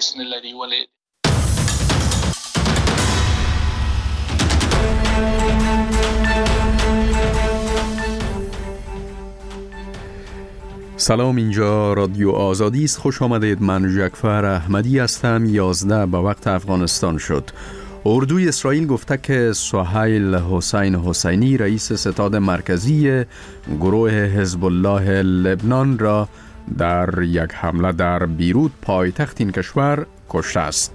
هیڅ نه لري. ولې سلام، اینجا رادیو آزادی است. خوش آمدید. من جعفر احمدی هستم. 11 به وقت افغانستان شد. اردوی اسرائیل گفته که سهیل حسین حسینی رئیس ستاد مرکزی گروه حزب الله لبنان را در یک حمله در بیروت پایتخت این کشور کشته است.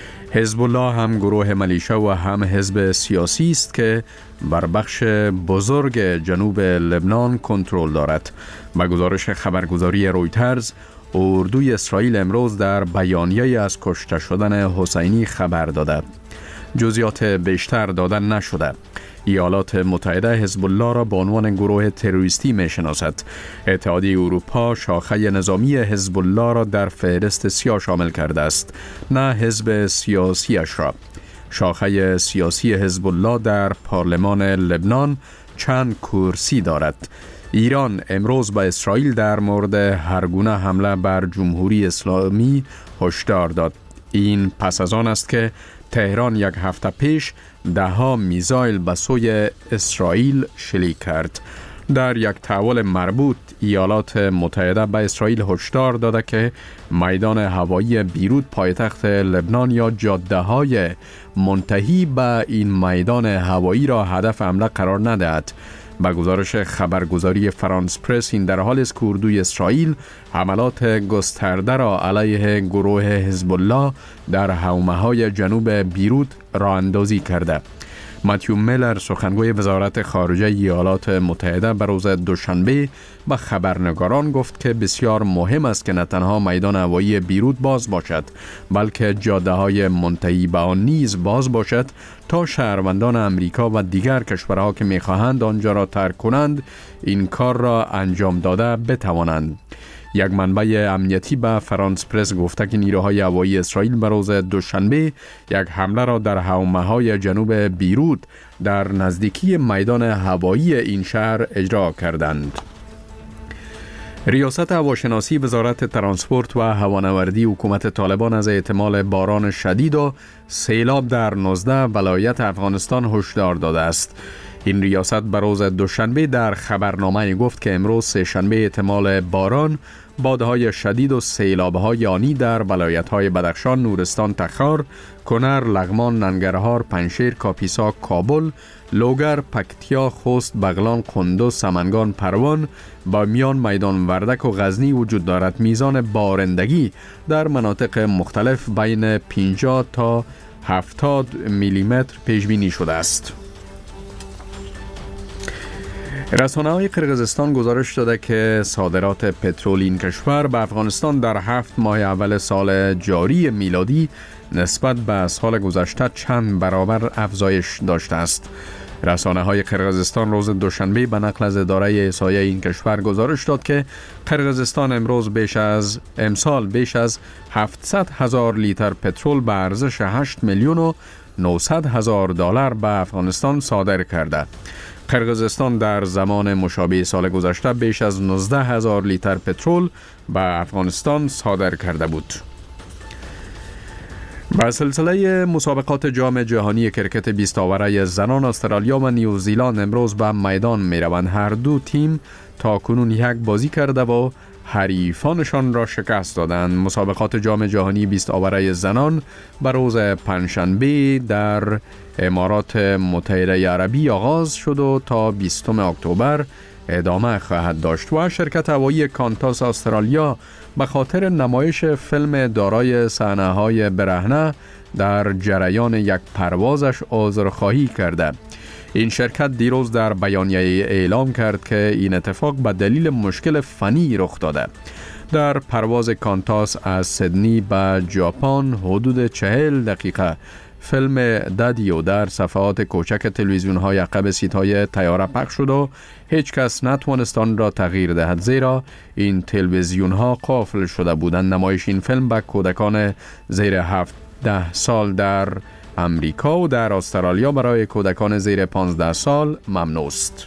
حزب الله هم گروه ملیشه و هم حزب سیاسی است که بر بخش بزرگ جنوب لبنان کنترل دارد. با گزارش خبرگزاری رویترز، اردوی اسرائیل امروز در بیانیه از کشته شدن حسینی خبر داده. جزئیات بیشتر داده نشده. ایالات متحده حزب الله را به عنوان گروه تروریستی می‌شناسد. اتحادیه اروپا شاخه نظامی حزب الله را در فهرست سیاه شامل کرده است، نه حزب سیاسیش را. شاخه سیاسی حزب الله در پارلمان لبنان چند کرسی دارد. ایران امروز به اسرائیل در مورد هرگونه حمله بر جمهوری اسلامی هشدار داد. این پس از آن است که تهران یک هفته پیش 10 میزایل به سوی اسرائیل شلیک کرد. در یک تحول مربوط، ایالات متحده به اسرائیل هشدار داده که میدان هوایی بیروت پایتخت لبنان یا جاده‌های منتهی به این میدان هوایی را هدف حمله قرار ندهد. با گزارش خبرگزاری فرانس پرس، این در حال است که اردوی اسرائیل حملات گسترده را علیه گروه حزب الله در حومه‌های جنوب بیروت راه اندازی کرده. ماتیو میلر، سخنگوی وزارت خارجه ایالات متحده، به روز دوشنبه به خبرنگاران گفت که بسیار مهم است که نه تنها میدان هوایی بیروت باز باشد، بلکه جاده‌های منتهی به آن نیز باز باشد تا شهروندان امریکا و دیگر کشورها که می‌خواهند آنجا را ترک کنند این کار را انجام داده بتوانند. یک منبع امنیتی به فرانس پرس گفته که نیروهای هوایی اسرائیل به روز دوشنبه یک حمله را در حومه‌های جنوب بیروت در نزدیکی میدان هوایی این شهر اجرا کردند. ریاست هواشناسی وزارت ترانسپورت و هوانوردی حکومت طالبان از احتمال باران شدید و سیلاب در 19 ولایت افغانستان هشدار داده است. این ریاست به روز دوشنبه در خبرنامه گفت که امروز سه‌شنبه احتمال باران، بادهای شدید و سیلاب‌های آنی در ولایت‌های بدخشان، نورستان، تخار، کنر، لغمان، ننگرهار، پنجشیر، کاپیسا، کابل، لوگر، پکتیا، خوست، بغلان، قندوز، سمنگان، پروان، بامیان، میدان وردک و غزنی وجود دارد. میزان بارندگی در مناطق مختلف بین 50 تا 70 میلیمتر پیش بینی شده است. رسانه‌های قرقیزستان گزارش داده که صادرات پترول این کشور به افغانستان در 7 ماه اول سال جاری میلادی نسبت به سال گذشته چند برابر افزایش داشته است. رسانه‌های قرقیزستان روز دوشنبه به نقل از اداره احصایه این کشور گزارش داد که قرقیزستان امسال بیش از 700,000 لیتر پترول به ارزش 8 میلیون و 900 هزار دلار به افغانستان صادر کرده. قرقیزستان در زمان مشابه سال گذشته بیش از 19,000 لیتر پترول به افغانستان صادر کرده بود. با سلسله مسابقات جام جهانی کرکت 20 آوره زنان، استرالیا و نیوزیلند امروز به میدان می روند. هر دو تیم تا کنون یک بازی کرده و حریفانشان را شکست دادند. مسابقات جام جهانی 20 آوره زنان بر روز پنجشنبه در امارات متحده عربی آغاز شد و تا 20 اکتبر ادامه خواهد داشت. و شرکت هوایی کانتاس استرالیا به خاطر نمایش فیلم دارای صحنه‌های برهنه در جریان یک پروازش عذرخواهی کرده. این شرکت دیروز در بیانیه اعلام کرد که این اتفاق به دلیل مشکل فنی رخ داده. در پرواز کانتاس از سیدنی به ژاپن حدود 40 دقیقه فیلم دادیو در صفحات کوچک تلویزیون‌های عقب سیت‌های طیاره پخش شد و هیچ کس نتوانست آن را تغییر دهد، زیرا این تلویزیون‌ها قفل شده بودند. نمایش این فیلم به کودکان زیر 17 سال در امریکا و در استرالیا برای کودکان زیر 15 سال ممنوع است.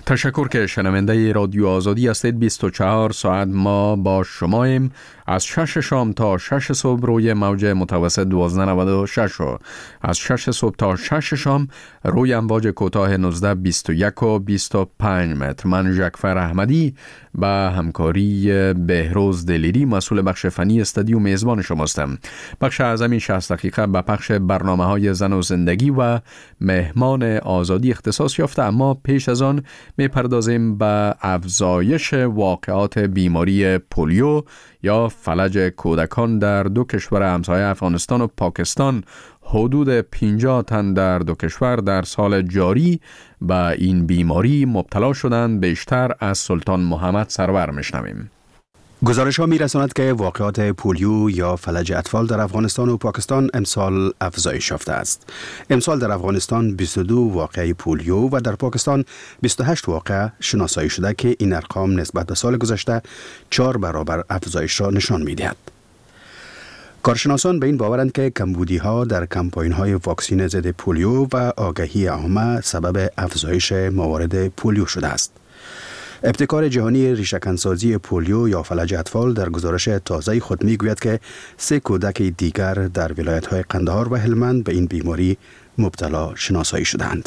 تشکر که شنونده رادیو آزادی هستید. 24 ساعت ما با شماییم از 6 شام تا 6 صبح روی موج متوسط 1296 و از 6 صبح تا 6 شام روی امواج کوتاه 19 21 و 25 متر. من ژکفر احمدی با همکاری بهروز دلیری مسئول بخش فنی استودیو میزبان شماستم. بخش اعظمی 60 دقیقه به پخش برنامه‌های زن و زندگی و مهمان آزادی اختصاص یافته، اما پیش از آن میپردازیم به افزایش واقعات بیماری پولیو یا فلج کودکان در دو کشور همسایه افغانستان و پاکستان. حدود 50 تن در دو کشور در سال جاری به این بیماری مبتلا شدند. بیشتر از سلطان محمد سرور میشنویم. گزارش ها می رساند که واقعات پولیو یا فلج اطفال در افغانستان و پاکستان امسال افزایش یافته است. امسال در افغانستان 22 واقعه پولیو و در پاکستان 28 واقع شناسایی شده که این ارقام نسبت به سال گذشته 4 برابر افزایش را نشان می دهد. کارشناسان به این باورند که کمبودی ها در کمپاین های واکسین ضد پولیو و آگاهی عامه سبب افزایش موارد پولیو شده است. ابتکار جهانی ریشه‌کنسازی پولیو یا فلج اطفال در گزارش تازه خود میگوید که 3 کودک دیگر در ولایت‌های قندهار و هلمند به این بیماری مبتلا شناسایی شدند.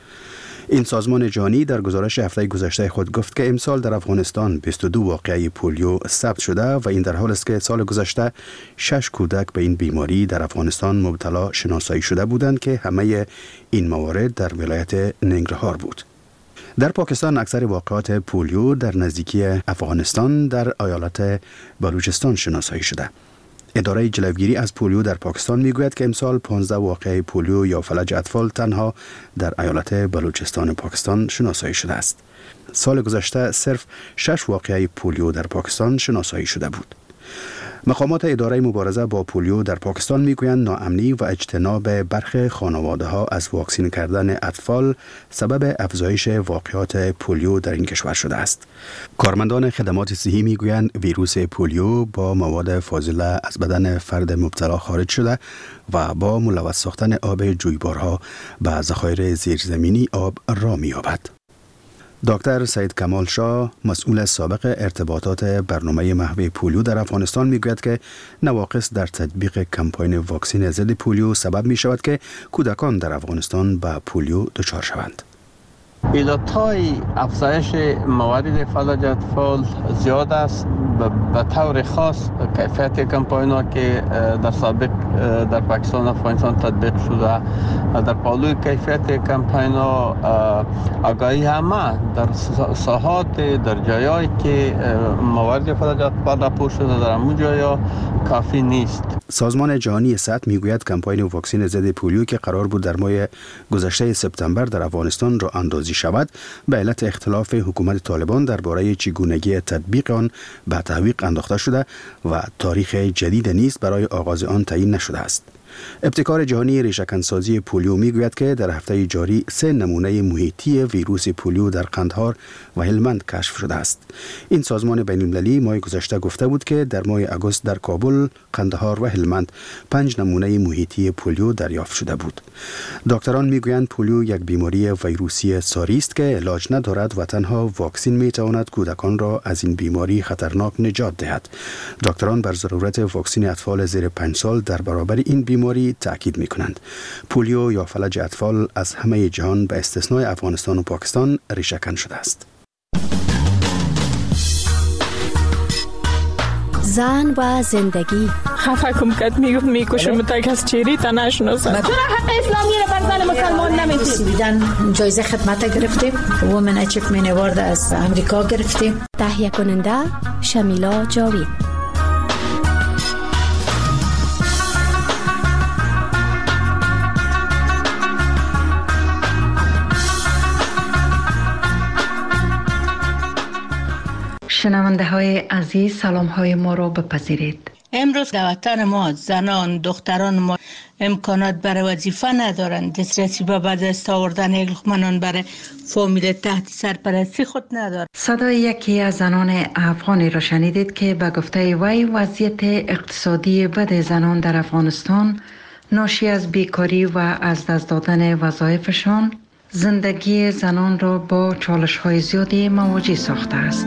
این سازمان جهانی در گزارش هفته گذشته خود گفت که امسال در افغانستان 22 واقعه پولیو ثبت شده و این در حال است که سال گذشته 6 کودک به این بیماری در افغانستان مبتلا شناسایی شده بودند که همه این موارد در ولایت ننگرهار بود. در پاکستان اکثر واقعات پولیو در نزدیکی افغانستان در ایالت بلوچستان شناسایی شده. اداره جلوگیری از پولیو در پاکستان میگوید که امسال 15 واقعه پولیو یا فلج اطفال تنها در ایالت بلوچستان پاکستان شناسایی شده است. سال گذشته صرف 6 واقعه پولیو در پاکستان شناسایی شده بود. مقامات اداره مبارزه با پولیو در پاکستان میگویند ناامنی و اجتناب برخی خانواده ها از واکسین کردن اطفال سبب افزایش واقعات پولیو در این کشور شده است. کارمندان خدمات صحی میگویند ویروس پولیو با مواد فاضله از بدن فرد مبتلا خارج شده و با ملوث ساختن آب جویبارها به ذخایر زیرزمینی آب را می‌یابد. دکتر سید کمال شاه مسئول سابق ارتباطات برنامه محو پولیو در افغانستان میگوید که نواقص در تطبیق کمپاین واکسین ضد پولیو سبب می شود که کودکان در افغانستان به پولیو دچار شوند. علتهای افزایش موارد فلج اطفال زیاد است. به طور خاص کیفیت کمپاین ها که در سابق در پاکستان و افغانستان تطبیق شده، در پالوی کیفیت کمپاین ها آگاهی همه در ساحات در جایایی که موارد فلج اطفال راپور شده در همون جایا کافی نیست. سازمان جهانی صحت میگوید کمپاین واکسین ضد پولیو که قرار بود در ماه گذشته سپتامبر در افغانستان را اندازی شود به علت اختلاف حکومت طالبان درباره چگونگی تطبیق آن به تعویق انداخته شده و تاریخ جدید نیز برای آغاز آن تعیین نشده است. ابتکار جهانی ریشه‌کنسازی پولیو میگوید که در هفته جاری 3 نمونه محیطی ویروس پولیو در قندهار و هلمند کشف شده است. این سازمان بین‌المللی ماه گذشته گفته بود که در ماه آگوست در کابل، قندهار و هلمند 5 نمونه محیطی پولیو دریافت شده بود. دکتران میگویند پولیو یک بیماری ویروسی ساری است که علاج ندارد و تنها واکسین میتواند کودکان را از این بیماری خطرناک نجات دهد. دکتران بر ضرورت واکسین اطفال زیر 5 سال در برابر این بیماری تاکید می‌کنند. پولیو یا فلج اطفال از همه جهان به استثنای افغانستان و پاکستان ریشه‌کن شده است. زن و زندگی خفه کم کد میکشم تا کس چیری تا نشناسم. چرا حق اسلامی را بر زن مسلمان نمیدید؟ دیدن جایزه خدمت گرفتیم، وومن اچیومنت اوارد از امریکا گرفتیم. تهیه کننده شمیلا جاوید. شنونده های عزیز، سلام های ما را بپذیرید. امروز در وطن ما زنان دختران ما امکانات برای وظیفه ندارند، دسترسی به بعد از آوردن یک لقمه نان برای فامیل تحت سرپرستی خود ندارند. صدای یکی از زنان افغانی را شنیدید که به گفته وی وضعیت اقتصادی بد زنان در افغانستان ناشی از بیکاری و از دست دادن وظایفشان زندگی زنان را با چالش‌های زیادی مواجه ساخته است.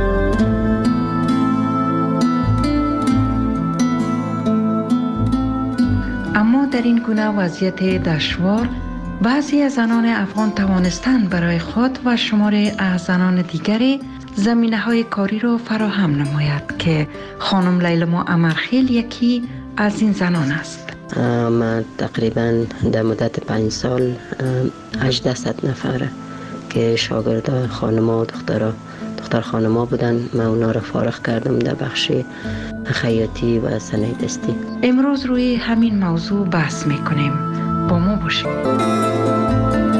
اما در این گونه وضعیت دشوار بعضی از زنان افغان توانستند برای خود و شماری از زنان دیگری زمینه‌های کاری را فراهم نماید که خانم لیلما امرخیل یکی از این زنان است. من تقریبا در مدت 5 سال 800 نفره که شاگرد خانما دختر خانما بودن، من اونا را فارغ کردم در بخش خیاطی و صنایع دستی. امروز روی همین موضوع بحث میکنیم. با ما باشید.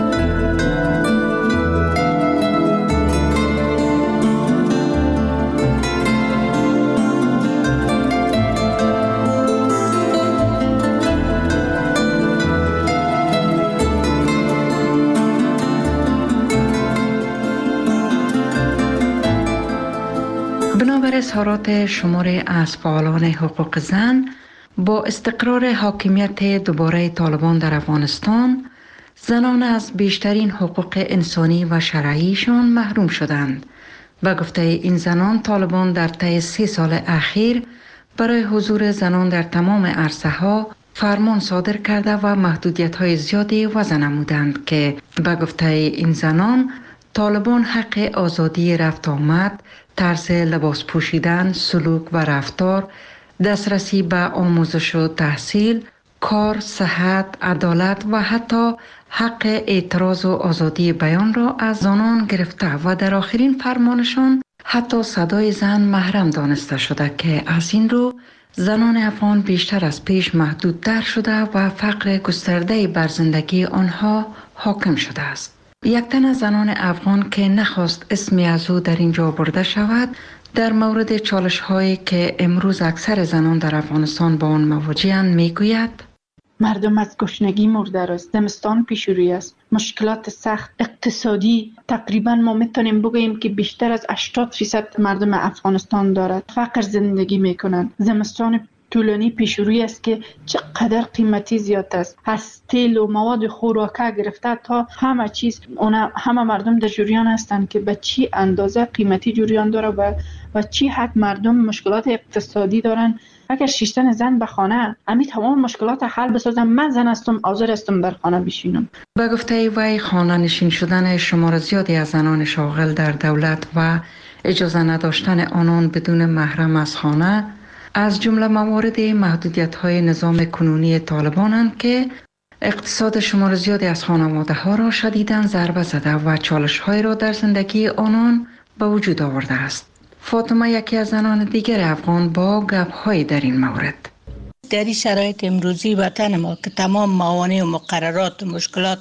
بنابر اظهارات شماری از فعالان حقوق زن، با استقرار حاکمیت دوباره طالبان در افغانستان، زنان از بیشترین حقوق انسانی و شرعیشان محروم شدند. به گفته این زنان، طالبان در طی 3 سال اخیر برای حضور زنان در تمام عرصه‌ها فرمان صادر کرده و محدودیت‌های زیادی وضع نمودند که به گفته این زنان، طالبان حق آزادی رفت آمد، طرز لباس پوشیدن، سلوک و رفتار، دسترسی به آموزش و تحصیل، کار، صحت، عدالت و حتی حق اعتراض و آزادی بیان را از زنان گرفته و در آخرین فرمانشان حتی صدای زن محرم دانسته شده که از این رو زنان افغان بیشتر از پیش محدودتر شده و فقر گسترده بر زندگی آنها حاکم شده است. یک تن از زنان افغان که نخواست اسمی از او در اینجا برده شود، در مورد چالش هایی که امروز اکثر زنان در افغانستان با آن مواجه‌اند میگوید: مردم از گشنگی مرده است، زمستان پیش روی است، مشکلات سخت اقتصادی تقریبا ما میتونیم بگوییم که بیشتر از 80% مردم افغانستان دارد. فقر زندگی میکنند. زمستان طولانی پیش روی است که چقدر قیمتی زیاد است، از تیل و مواد خوراکه گرفته تا همه چیز. همه مردم در جریان هستند که به چی اندازه قیمتی جریان داره و چی حد مردم مشکلات اقتصادی دارن. اگر شیشتن زن به خانه امی تمام مشکلات حل بسازم، من زن هستم، حاضر هستم در خانه بشینم. به گفته وی، خانه نشین شدن شمار زیادی از زنان شاغل در دولت و اجازه نداشتن آنان بدون محرم از خانه از جمله موارد محدودیت‌های نظام کنونی طالبانند که اقتصاد شمار زیادی از خانواده‌ها را شدیداً ضربه زده و چالش‌های را در زندگی آنان به وجود آورده است. فاطمه یکی از زنان دیگر افغان با گپ‌های در این مورد: در این شرایط امروزی وطن ما که تمام موانع و مقررات و مشکلات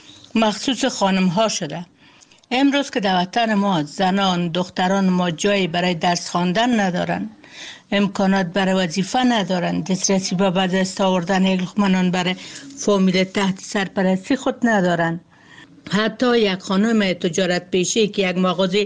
مخصوص خانم‌ها شده، امروز که در وطن ما زنان دختران ما جایی برای درس خواندن ندارن، امکانات برای وظیفه ندارن، دسترسی به به دست آوردن یک لقمه نان برای فامیل تحت سرپرستی خود ندارن. حتی یک خانم تجارت پیشه که یک مغازه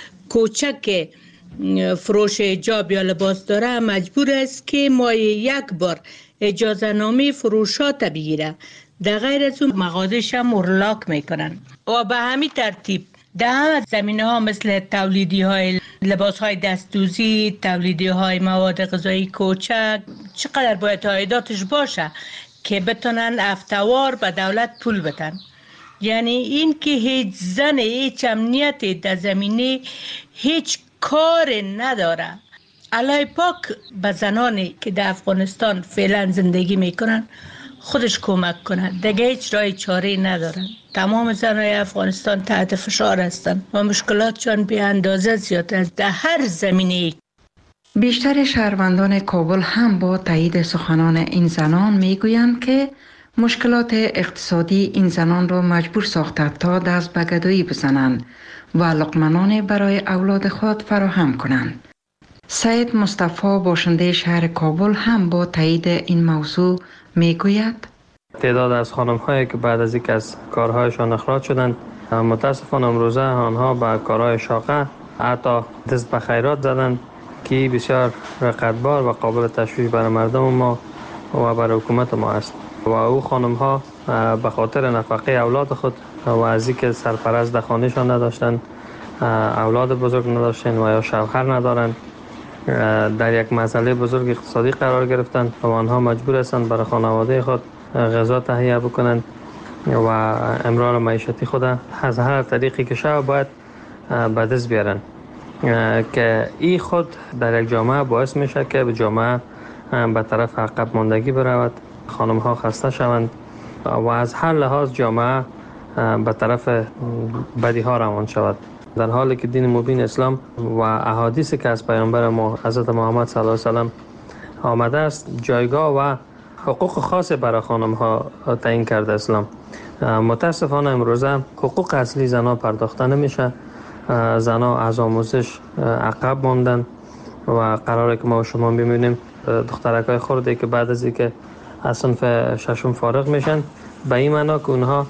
کوچک فروش حجاب یا لباس داره مجبور است که ماهی یک بار اجازه نامه فروشات بگیره، در غیر از اون مغازه‌ش هم اغلاق میکنن. و به همین ترتیب در همه زمینه‌ها مثل تولیدی های لباس های دستدوزی، تولیدی های مواد غذایی کوچک، چقدر باید عایداتش باشه که بتونن افتوار به دولت پول بدن. یعنی این که هیچ زن هیچ امنیت در زمینه هیچ کار نداره. الله پاک به زنانی که در افغانستان فعلا زندگی میکنن خودش کمک کنه، دیگه هیچ راه چاره ندارن. تمام زنای افغانستان تحت فشار هستند و مشکلاتشان به اندازه زیاد است در هر زمینه. بیشتر شهروندان کابل هم با تایید سخنان این زنان میگویند که مشکلات اقتصادی این زنان را مجبور ساخته تا دست به گدایی بزنند و لقمه برای اولاد خود فراهم کنند. سید مصطفی باشنده شهر کابل هم با تایید این موضوع میگوید: تعداد از خانم‌هایی که بعد از اینکه از کارهایشان اخراج شدند، متاسفانه امروزه آنها به کارهای شاقه حتی دست به خیرات زدند که بسیار رقتبار و قابل تشویش برای مردم ما و برای حکومت ما است. و او خانم‌ها به خاطر نفقه اولاد خود و از اینکه سرپرست در خانهشان نداشتند، اولاد بزرگ نداشتند و یا شوهر ندارند، در یک مسئله بزرگ اقتصادی قرار گرفتند و آنها مجبور هستند برای خانواده خود غذا تهیه بکنند و امرار معیشتی خود از هر طریقی که شود باید به دست بیارند که این خود در یک جامعه باعث میشه که جامعه به طرف عقب ماندگی برود، خانم ها خسته شوند و از هر لحاظ جامعه به طرف بدی ها روان شود. در حالی که دین مبین اسلام و احادیثی که از پیامبر ما حضرت محمد صلی الله علیه و سلم آمده است جایگاه و حقوق خاص برای خانم ها تعیین کرده اسلام. متاسفانه امروزه حقوق اصلی زنها پرداخته نمیشه. زنها از آموزش عقب ماندن و قراره که ما شما ببینیم دخترکای خردی که بعد از اینکه از صنف ششم فارغ میشن به این معنا که اونها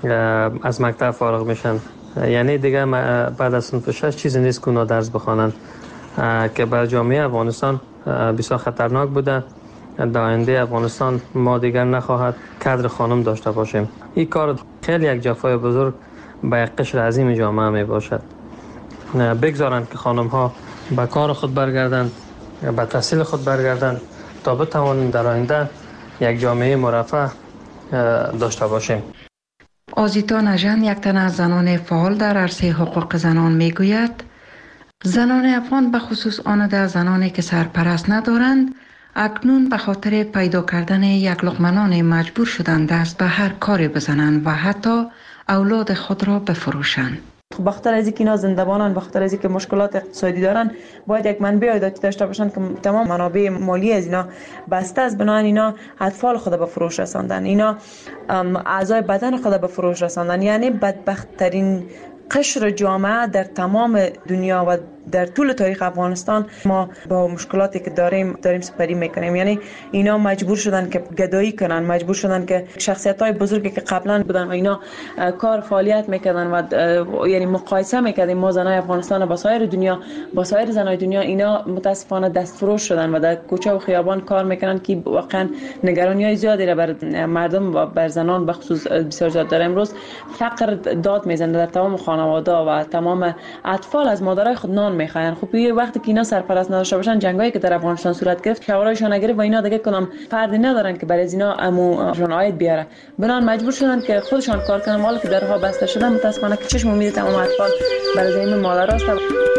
از مکتب فارغ میشن، یعنی دیگه بعد از صنف 6 چیزی نیست که اونها درس بخوانند که برای جامعه افغانستان بسیار خطرناک بوده. در آینده افغانستان ما دیگر نخواهد کادر خانم داشته باشیم. این کار خیلی یک جفای بزرگ به یک قشر عظیم جامعه می باشد. بگذارند که خانم ها به کار خود برگردند، به تحصیل خود برگردند تا بتوانیم در آینده یک جامعه مرفه داشته باشیم. آزیتا نژند، یک تن از زنان فعال در عرصه حقوق زنان میگوید زنان افغان به خصوص آن زنانی که سرپرست ندارند اکنون به خاطر پیدا کردن یک لقمه نان مجبور شدند دست به هر کاری بزنند و حتی اولاد خود را بفروشند. بخاطر از اینکه اینا زنده‌بانن، بخاطر از اینکه مشکلات اقتصادی دارن، باید یک منبع عایداتی داشته باشن که تمام منابع مالی از اینا بسته است. بنابراین اینا اطفال خود به فروش رساندن، اینا اعضای بدن خود به فروش رساندن. یعنی بدبخت‌ترین قشر جامعه در تمام دنیا و در طول تاریخ افغانستان ما با مشکلاتی که داریم سپری میکنیم. یعنی اینا مجبور شدن که گدایی کنن، مجبور شدن که شخصیت‌های بزرگی که قبلا بودن و اینا کار فعالیت میکردن و یعنی مقایسه میکردیم ما زنای افغانستان با سایر دنیا، با سایر زنای دنیا، اینا متاسفانه دستفروش شدن و در کوچه و خیابان کار میکنن که واقعا نگرانی‌های زیادی را بر مردم و بر زنان به خصوص بسیار زیاد داره. امروز فقر داد میزنه در تمام خانواده و تمام اطفال از مادرای خود نان میخواین. خب یه وقتی که اینا سرپرست نداشته باشن، جنگایی که در افغانستان صورت گرفت، شورایشون نگرفت و اینا دیگه کدام فردی ندارن که برای اینا اموشون عاید بیاره، بنان مجبور شدن که خودشان کار کنن. حالا که درها بسته شدن، متاسفانه که چشم امید تمام اطفال برای زمین مادر است.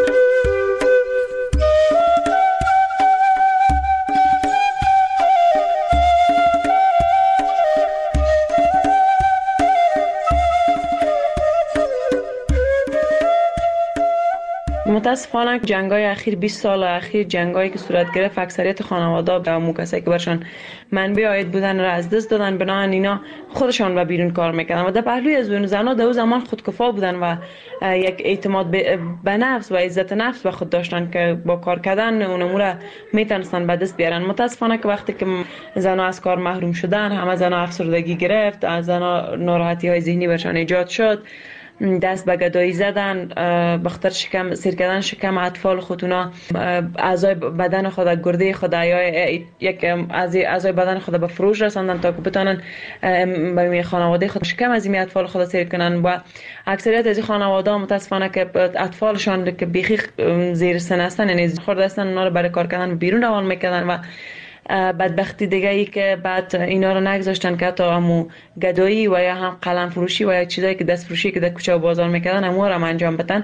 متاسفانه جنگ‌های اخیر 20 سال اخیر جنگایی که صورت گرفت، اکثریت خانواده و کسایی که برشان منبع عاید بودن را از دست دادن. بنابراین اینا خودشان به بیرون کار میکردن و در پهلوی از اون زنها در اون زمان خودکفا بودن و یک اعتماد به نفس و عزت نفس به خود داشتن که با کار کردن اون امور میتونستن به دست بیارن. متاسفانه که وقتی که زنها از کار محروم شدن، همه زنها افسردگی گرفت، از زنها ناراحتی‌های ذهنی برشان ایجاد شد، دست به گدایی زدن، بخاطر سیر کردن شکم اطفال خودونا، اعضای بدن خود، گرده خود یا یک اعضای بدن خود به فروش رساندن تا که بتونن به خانواده خود شکم از این اطفال خود سیر کنن. و اکثریت از این خانواده متاسفانه که اطفالشان که بیخی زیر سن هستن، یعنی خورده هستن، اونا رو برای کار کردن بیرون روان میکردن و بدبختی دیگه ای که بعد اینا رو نگذاشتن که حتی همو گدایی و یا هم قلم فروشی و یا چیزایی که دست فروشی که در کوچه و بازار میکردن همو رو انجام بدن.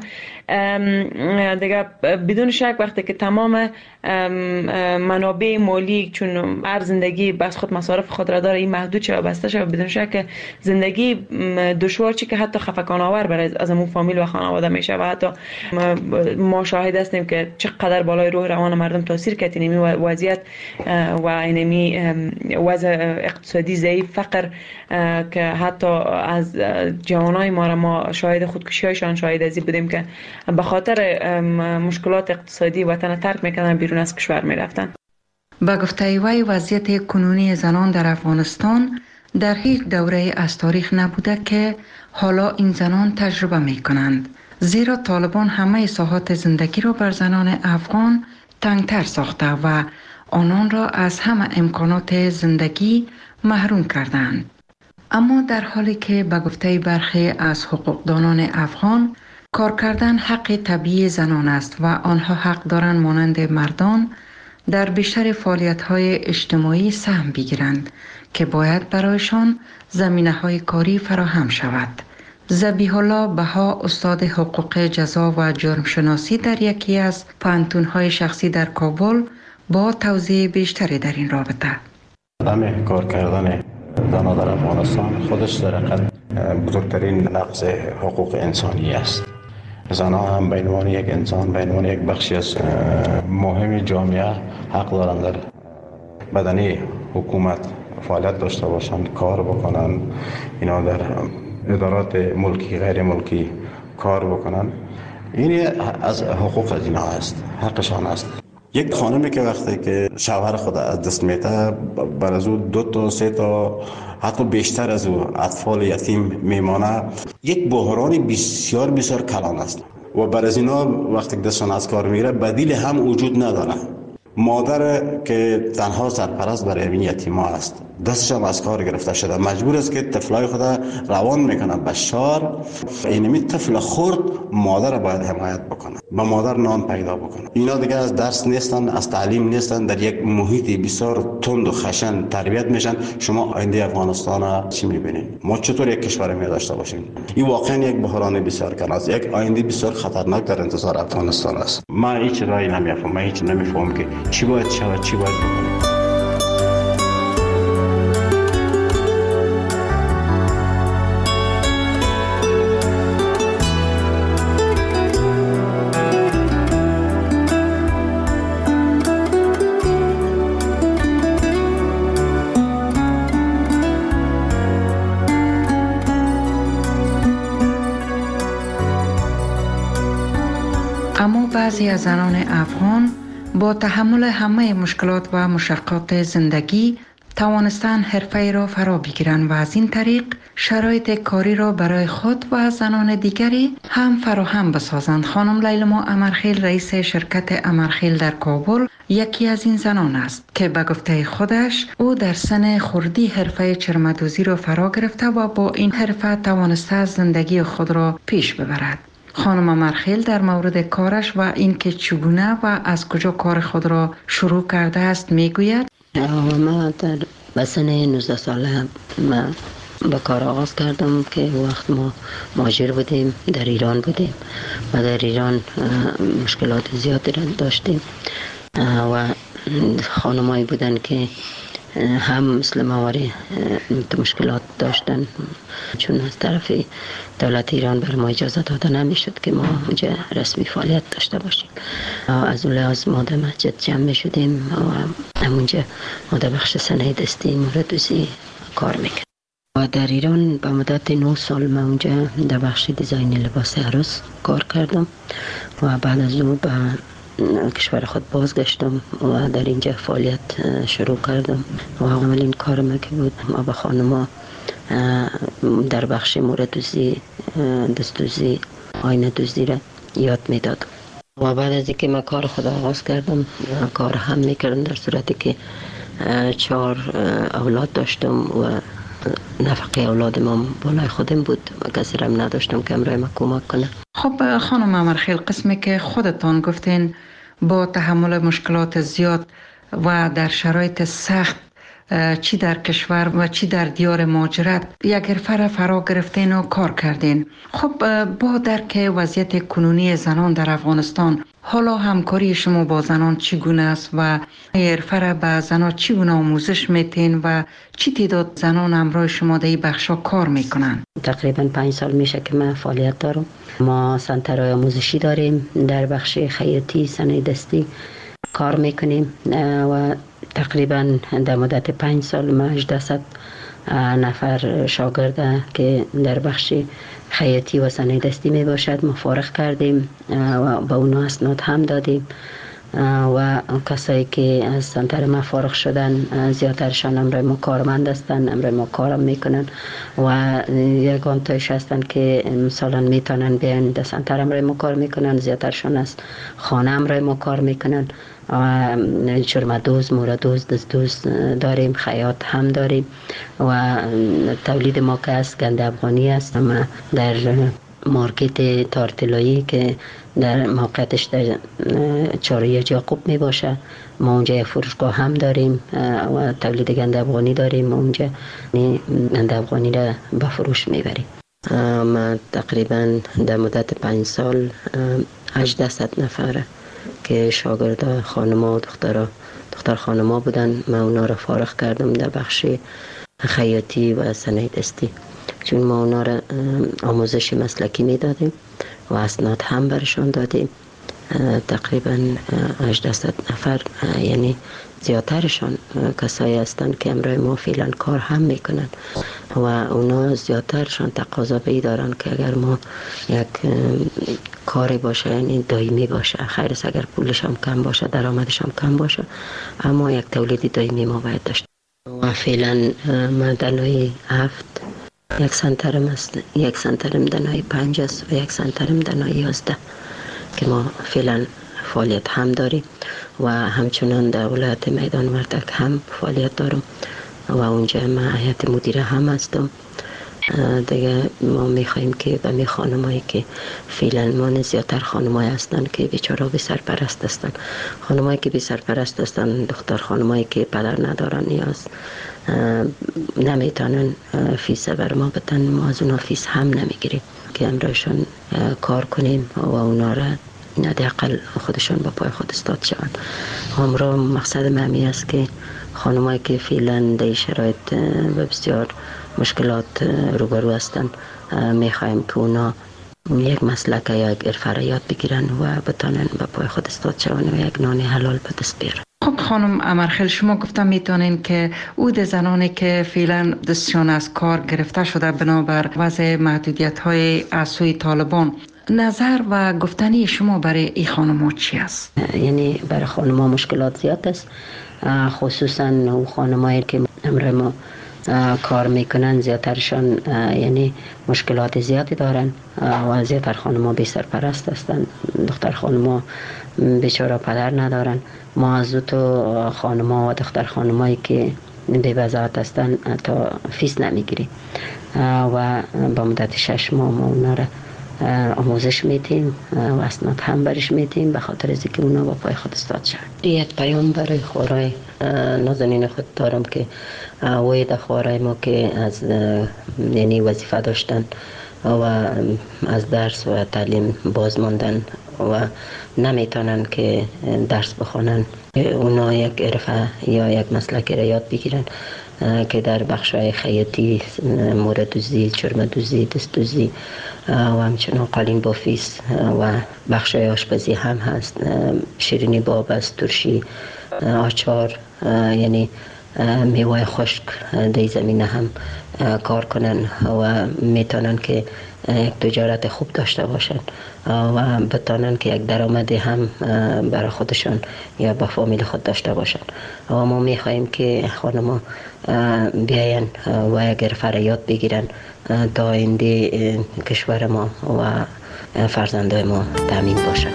دیگه بدون شک وقتی که تمام منابع مالی، چون هر زندگی بس خود مصارف خود را داره، این محدود شد و بسته شد، بدون شک زندگی دشوار چی که حتی خفقان آور برای از همون فامیل و خانواده میشه و حتی ما شاهد هستیم که چقدر بالای روح روان مردم تاثیر کرد این وضعیت و اینمی وضع اقتصادی ضعیف، فقر که حتی از جوانای ما شاهد خودکشی‌هایشان شاهد ازی بودیم که به خاطر مشکلات اقتصادی وطن ترک میکردن، بیرون از کشور میرفتن. با گفته وی وضعیت کنونی زنان در افغانستان در هیچ دوره از تاریخ نبوده که حالا این زنان تجربه میکنند، زیرا طالبان همه ساحات زندگی را بر زنان افغان تنگتر ساخته و آنان را از همه امکانات زندگی محروم کردند. اما در حالی که به گفته برخی از حقوقدانان افغان کار کردن حق طبیعی زنان است و آنها حق دارند مانند مردان در بیشتر فعالیت‌های اجتماعی سهم بگیرند که باید برایشان زمینه‌های کاری فراهم شود. ذبیح الله بها، استاد حقوق جزا و جرم شناسی در یکی از پانتون‌های شخصی در کابل، با توضیح بیشتری در این رابطه. عدم کار کردن زنان در افغانستان خودش در حقیقت بزرگترین نقض حقوق انسانی است. زنان هم به عنوان یک انسان، به عنوان یک بخشی از مهم جامعه حق دارند در بدنه حکومت فعالیت داشته باشند، کار بکنند، اینا در ادارات ملکی غیر ملکی کار بکنند. این از حقوق از اینا است، حقشان است. یک خانمی که وقتی که شوهر خود از دست میده، بر از او 2 تا 3 تا حتی بیشتر از او اطفال یتیم میمانه، یک بحران بسیار بسیار کلان است و بر از اینا وقتی دستشان از کار میگیره بدیل هم وجود نداره. مادر که تنها سرپرست برای این یتیما است، دستش هم از کار گرفته شده، مجبور است که طفلای خود روان میکنه به شهر. اینمی طفل خرد مادر باید حمایت بکنه، با مادر نان پیدا بکنه. اینا دیگه از درس نیستن، از تعلیم نیستن، در یک محیط بسیار تند و خشن تربیت میشن. شما آینده افغانستان چی میبینید؟ ما چطور یک کشور می داشته باشیم؟ این واقعا یک بحران بسیار کلان است، یک آینده بسیار خطرناک در انتظار افغانستان است. من هیچ راهی نمیفهمم، من هیچ نمیفهمم که چی باید شود، چی باید بکنیم. اما بعضی از زنان افغان با تحمل همه مشکلات و مشقات زندگی توانستن حرفه را فرا بگیرند و از این طریق شرایط کاری را برای خود و زنان دیگری هم فراهم بسازند. خانم لیلما امرخیل، رئیس شرکت امرخیل در کابل، یکی از این زنان است که به گفته خودش او در سن خردی حرفه چرمدوزی را فرا گرفته و با این حرفه توانسته زندگی خود را پیش ببرد. خانم امرخیل در مورد کارش و اینکه چگونه و از کجا کار خود را شروع کرده است میگوید: ما در سن 19 ساله من با کار آغاز کردم که وقت ما مهاجر بودیم، در ایران بودیم و در ایران مشکلات زیادی را داشتیم و خانمایی بودن که هم مثل مواری مشکلات داشتن، چون از طرف دولت ایران بر ما اجازه داده نمیشد که ما اونجا رسمی فعالیت داشته باشیم. از اون لحاظ ما در مسجد جمع می شدیم و همونجا ما در بخش صنایع دستی موردوزی کار میکردیم. و در ایران به مدت 9 سال من اونجا در بخش دیزاین لباس عروس کار کردم و بعد از اون به کشور خود بازگشتم و در اینجا فعالیت شروع کردم و اولین کارم که بود ما به خانما در بخش موردوزی، دستوزی، آینه دوزی را یاد میدادم و بعد از اینکه من کار خود آغاز کردم کار هم میکردم، در صورتی که 4 اولاد داشتم و نفقه اولاد ما بالای خودم بود و کسی را نداشتم که امرای ما کمک کنه. خب خانم امرخیل، قسمی که خودتان گفتین با تحمل مشکلات زیاد و در شرایط سخت چی در کشور و چی در دیار مهاجرت یک حرفه فرا گرفتین و کار کردین. خب با درک وضعیت کنونی زنان در افغانستان، حالا همکاری شما با زنان چگونه است و حرفه را به زنان چگونه آموزش میتین و چی تعداد زنان همراه شما در این بخشا کار میکنن؟ تقریبا 5 سال میشه که من فعالیت دارم. ما سنترهای آموزشی داریم، در بخش خیاطی، صنایع دستی کار میکنیم و تقریبا در مدت 5 سال ما 800 نفر شاگرده که در بخش خیاطی و صنایع دستی می باشد ما فارغ کردیم و با اونا اسناد هم دادیم و کسایی که از سنتر ما فارغ شدن زیادترشان امروز ما کارمند هستند، امروز ما کارم میکنن و یگان تایش هستند که مثلا میتونن بیان در سنتر امروز ما کار میکنن، زیادترشان از خانه امروز ما کار میکنن. چرمدوز، موردوز، دزدوز داریم، خیاط هم داریم و تولید ما که از گند افغانی است. ما در مارکت تارتلایی که در موقعیتش در چهارراه یعقوب می باشه، ما اونجا یک فروشگاه هم داریم و تولید گند افغانی داریم. ما اونجا گند افغانی را به فروش میبریم. ما تقریبا در مدت 5 سال 800 نفره که شاگرد خانما و دختر خانما بودن، من اونا را فارغ کردم در بخش خیاطی و صنایع دستی، چون ما اونا را آموزش مسلکی میدادیم و اسناد هم برشان دادیم. تقریبا 800 نفر، یعنی زیادترشان کسایی هستند که امروز ما فعلا کار هم میکنن و اونا زیادترشان تقاضا به دارن که اگر ما یک کاری باشه، یعنی دائمی باشه، خیر است اگر پولش هم کم باشه، درآمدش هم کم باشه، اما یک تولید دائمی ما باید داشته. و فعلا ما دنای 7 یک سنترم است، یک سنترم دنای 5 است و یک سنترم دنای 11 که ما فعلا فعالیت هم داریم و همچنان در ولایت میدان وردک هم فعالیت دارم و اونجا من هیئت مدیره هم هستم. دیگه ما میخوایم که به می خانمایی که فعلا ما زیادتر خانمایی هستن که بیچاره بی سرپرست هستن، خانمایی که بی سرپرست هستن، دختر خانمایی که پدر ندارن، نیاز نمیتونن فیس بر ما بدن، ما از اونا فیس هم نمیگیریم که امروزشون کار کنیم و اونا را حداقل خودشون با پای خود استاد شوند. همراه مقصد مهمی است که خانمایی که فعلا در شرایط بسیار مشکلات روبرو هستند، میخوایم که اونا یک مسلک یا یک حرفه را یاد بگیرن و بتانن با پای خود استاد شوند و یک نان حلال به دست بیارن. خب خانم امرخیل، شما گفتم میتونین که عود زنانی که فعلا دستشان از کار گرفته شده بنابر وضع محدودیت های از سوی طالبان، نظر و گفتنی شما برای این خانم‌ها چی است؟ یعنی برای خانم‌ها مشکلات زیاد است، خصوصا اون خانم‌هایی که امروز ما کار میکنن زیادترشان یعنی مشکلات زیادی دارن و زیادتر خانم‌ها بی سرپرست هستن، دختر خانم‌ها بیچاره پدر ندارن. ما از تو خانم‌ها و دختر خانم‌هایی که بی وضاحت هستن تا فیس نمیگیریم و با مدت 6 ماه ما اونا را آموزش میتیم و اسناد هم برش میتیم به خاطر از اینکه اونا با پای خود استاد شد. یک پیام برای خورای نازنین خود دارم که وید خورای ما که از یعنی وظیفه داشتن و از درس و تعلیم باز ماندن و نمیتونن که درس بخونن، اونا یک حرفه یا یک مسلک را یاد بگیرن که در بخش‌های خیاطی، موردوزی، چرمدوزی، دستدوزی و همچنان قالین بافیس و بخش‌های آشپزی هم هست، شیرینی باب است، ترشی، آچار، یعنی میوه خشک در زمینه هم کار کنن و میتونن که یک تجارت خوب داشته باشن و بتونن که یک درآمدی هم برای خودشان یا با فامیل خود داشته باشن. و ما میخواهیم که خانم‌ها بیاین و یک حرفه را یاد بگیرن تا آینده کشور ما و فرزندای ما تامین باشن.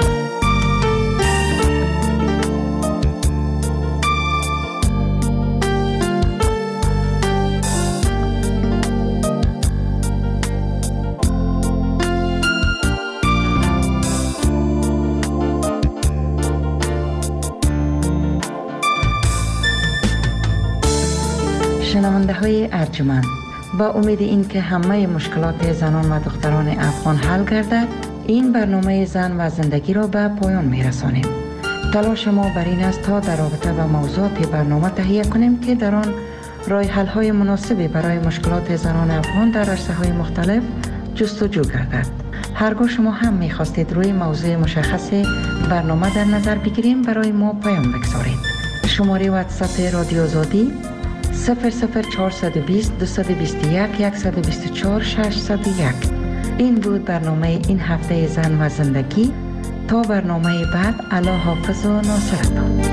شنونده های ارجمند، با امید این که همه مشکلات زنان و دختران افغان حل گردد، این برنامه زن و زندگی را به پایان می رسانیم. تلاش ما بر این است تا در رابطه با موضوعات برنامه تهیه کنیم که در آن راه حل های مناسبی برای مشکلات زنان افغان در عرصه های مختلف جستجو گردد. هرگاه شما هم می خواستید روی موضوع مشخص برنامه در نظر بگیریم، برای ما پیام بگذارید. شماره واتساپ رادیو آزادی 00420 221 124 601. این بود برنامه این هفته زن و زندگی تا برنامه بعد، الله حافظ و ناصرتان.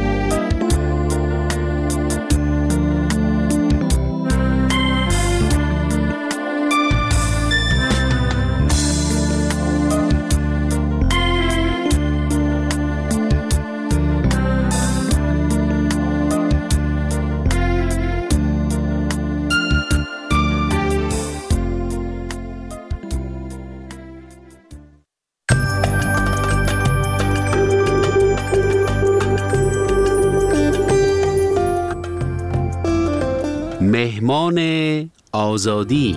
مهمان آزادی.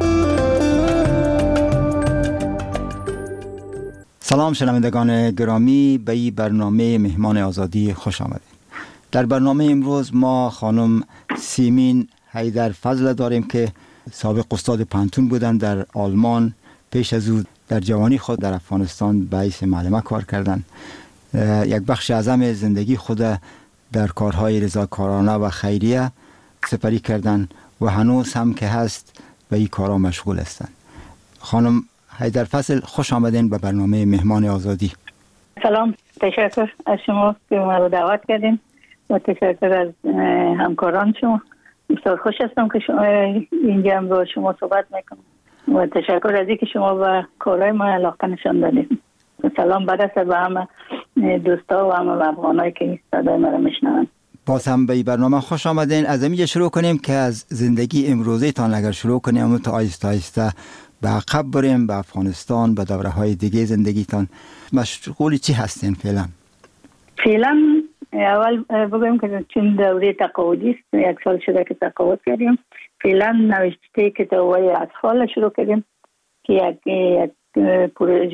سلام شنوندگان گرامی، به این برنامه مهمان آزادی خوش آمدید. در برنامه امروز ما خانم سیمین حیدرفضل داریم که سابق استاد پانتون بودن در آلمان. پیش از او در جوانی خود در افغانستان به حیث معلمه کار کردند. یک بخش اعظم زندگی خود در کارهای رضاکارانه و خیریه سپری کردن و هنوز هم که هست به این کارا مشغول هستند. خانم حیدرفضل، خوش آمدین به برنامه مهمان آزادی. سلام، تشکر از شما که ما رو دعوت کردین و تشکر از همکاران شما. بسیار خوش هستم که اینجا هم با شما صحبت میکنم و تشکر از اینکه شما به کارهای ما علاقه نشان دادید. سلام برسه به همه دوستا و همه افغانایی که صدای ما رو میشنون. باز هم به این برنامه خوش آمدین. از اینجا شروع کنیم که از زندگی امروزی تان اگر شروع کنیم تا آیسته آیسته به عقب بریم، به افغانستان، به دوره های دیگه زندگیتان. مشغول چی هستین فعلا؟ فعلا اول بگویم که چون دوره تقاعدی است، 1 سال شده که تقاعد کردیم. فعلا نوشته کتاب‌های اطفال شروع کردیم که یک پروژه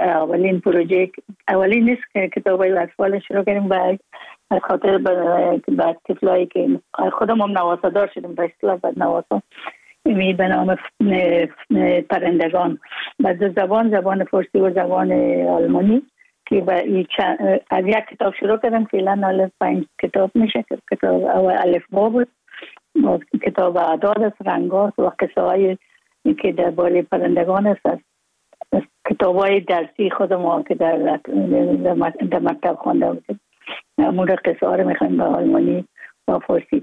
اولین نیست که کتاب‌های اطفال شروع کردیم به خاطر به طفلایی که خودم هم نواسادار شدیم به اصطلاح بعد نواسا به نام پرندگان با دو زبان فارسی و زبان آلمانی که از یک کتاب شروع کردم. فعلا 5 کتاب میشه. کتاب اول الفبا بود، کتاب اعداد است، رنگات و قصه های که درباره پرندگان است. کتاب های درسی خودم که در مکتب خوانده بودیم، مورد قصه ها رو میخوایم به آلمانی و فارسی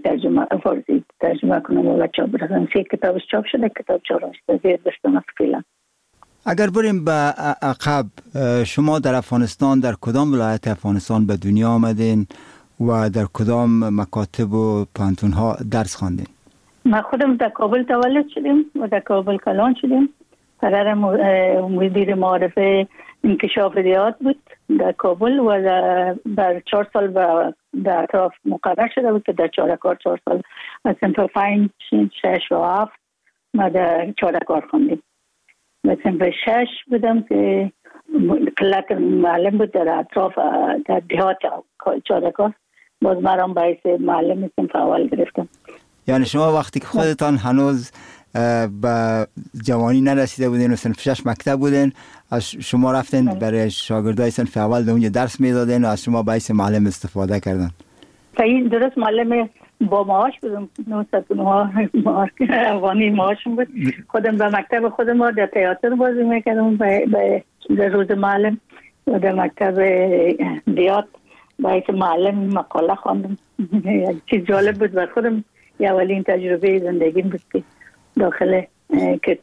ترجمه کنم و چاپ برسن. 3 کتابش چاپ شده، کتاب 4 زیر دستم است فعلا. اگر بریم به عقب، شما در افغانستان در کدام ولایت افغانستان به دنیا آمدین و در کدام مکاتب و پانتون ها درس خواندین؟ ما خودم در کابل تولد شدیم و در کابل کلان شدیم. پدر مدیر معارف انکشاف ریاض بود در کابل و در 4 سال در اطراف مقرر شده بود که در چارکار 4 سال از صنف 5 6 و 7 ما در چارکار خوندیم. و صنف 6 بودم که قلت معلم بود در اطراف در دهات چارکار، باز مرام باعث معلم صنف اول گرفتم. یعنی شما وقتی که خودتان هنوز به جوانی نرسیده بودین و صنف 6 مکتب بودین، از شما رفتین برای شاگردای صنف اول در اونجا درس میدادین و از شما باعث معلم استفاده کردن؟ صحیح، درست. معلم با معاش بودم، 909 افغانی معاشم بود. خودم به مکتب خودم در تئاتر بازی میکردم به روز معلم و در مکتب دیات باعث معلم مقاله خواندم. چیز جالب بود بر خودم، اولین تجربه زندگی بود که داخل که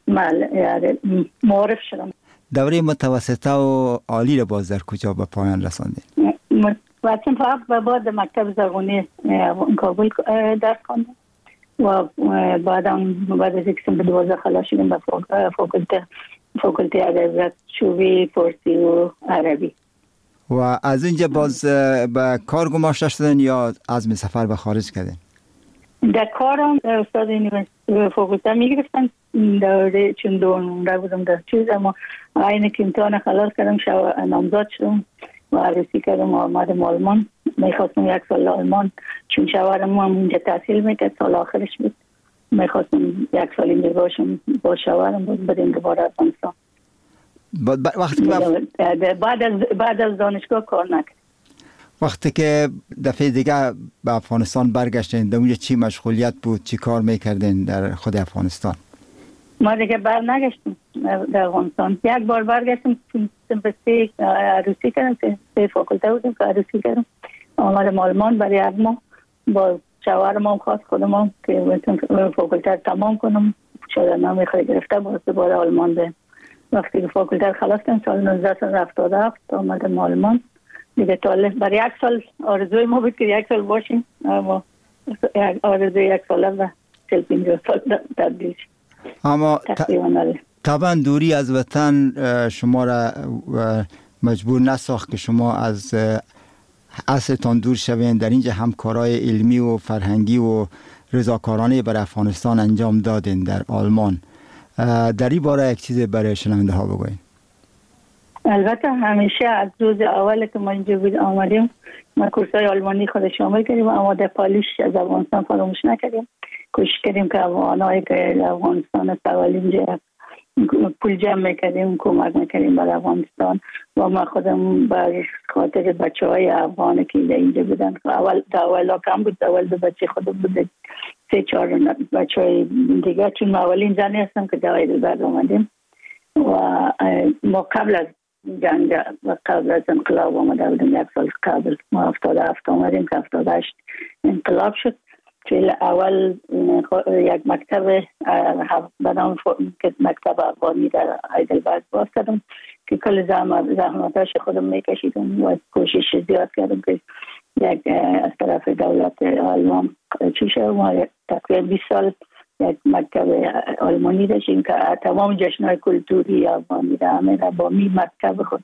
معارف شدم. دوره متوسطه و عالی رو باز در کجا به پایان رساندین؟ وقتی فقط بعد مکتب زبانی کابل درس خواندم و بعد از یک سال 12 خلاص شدیم به فاکولته ادبیات چوبی، فارسی و عربی. و از اینجا باز به کار گماشته شدن یا عزم سفر به خارج کردین؟ در کارم استاد فاکولته میگرفتن دوره، چون دوره بودم در چیز، اما اینه که امتحان خلاص کردم نامزد شدم و عروسی کردم و آمدم آلمان. میخواستم 1 سال آلمان، چون شوهرم هم اینجا تحصیل میکرد، سال آخرش بود. میخواستم 1 سال اینجا باشم با شوهرم، بریم دوباره افغانستان. بعد از دانشگاه کار نکرد. وقتی که دفعه دیگه به افغانستان برگشتین، در اونجا چی مشغولیت بود، چی کار میکردین در خود افغانستان؟ ما دیگه بر نگشتیم در افغانستان. یک بار برگشتیم سمپستی عروسی کردم، سه فاکلته بودیم که عروسی کردم. آمدم آلمان برای یک ماه با شوهرم هم خواست خودم که فاکلته تمام کنم. شده نامی خیلی گرفته باز دوباره آلمان ده. وقتی که فاکلته خلاص کردم سال 1977 آمدم آلمان دیگه. تا برای یک سال آرزوی ما بود که یک سال باشیم، اما آرزوی یک ساله و 50 سال تبدیل شد. اما طبعا دوری از وطن شما را مجبور نساخت که شما از اصلتان دور شوین. در اینجا همکارای علمی و فرهنگی و رضاکارانه بر افغانستان انجام دادین در آلمان. در این باره یک چیز برای شنونده ها بگوین. البته همیشه از روز اول که ما اینجا آمدیم ما کورسای آلمانی خود شامل کردیم، اما در پالیش از افغانستان فراموش نکردیم. کوشش کردیم که افغانایی که افغانستان سوال اینجا پول جمع میکردیم کمک میکردیم بر افغانستان و ما خودم بر خاطر بچه های افغانی که اینجا بودن. اول کم بود، اول دو بچه خودم بود، 3-4 بچه های دیگه، چون ما اولین زنی هستم که دوای دلبرگ آمدیم و ما قبل از جنگ و قبل از انقلاب آمده بودیم. یک سال قبل ما 77 آمدیم که 78 انقلاب شد. که اول یک مکتب بنام مکتب افغانی در هایدلبرگ باز کردم که کل زحمتاش خودم میکشیدم و کوشش زیاد کردم که یک از طرف دولت آلمان چی شد. ما تقریبا 20 سال یک مکتب آلمانی داشتیم که تمام جشنهای کلتوری افغانی را همه را با مکتب خود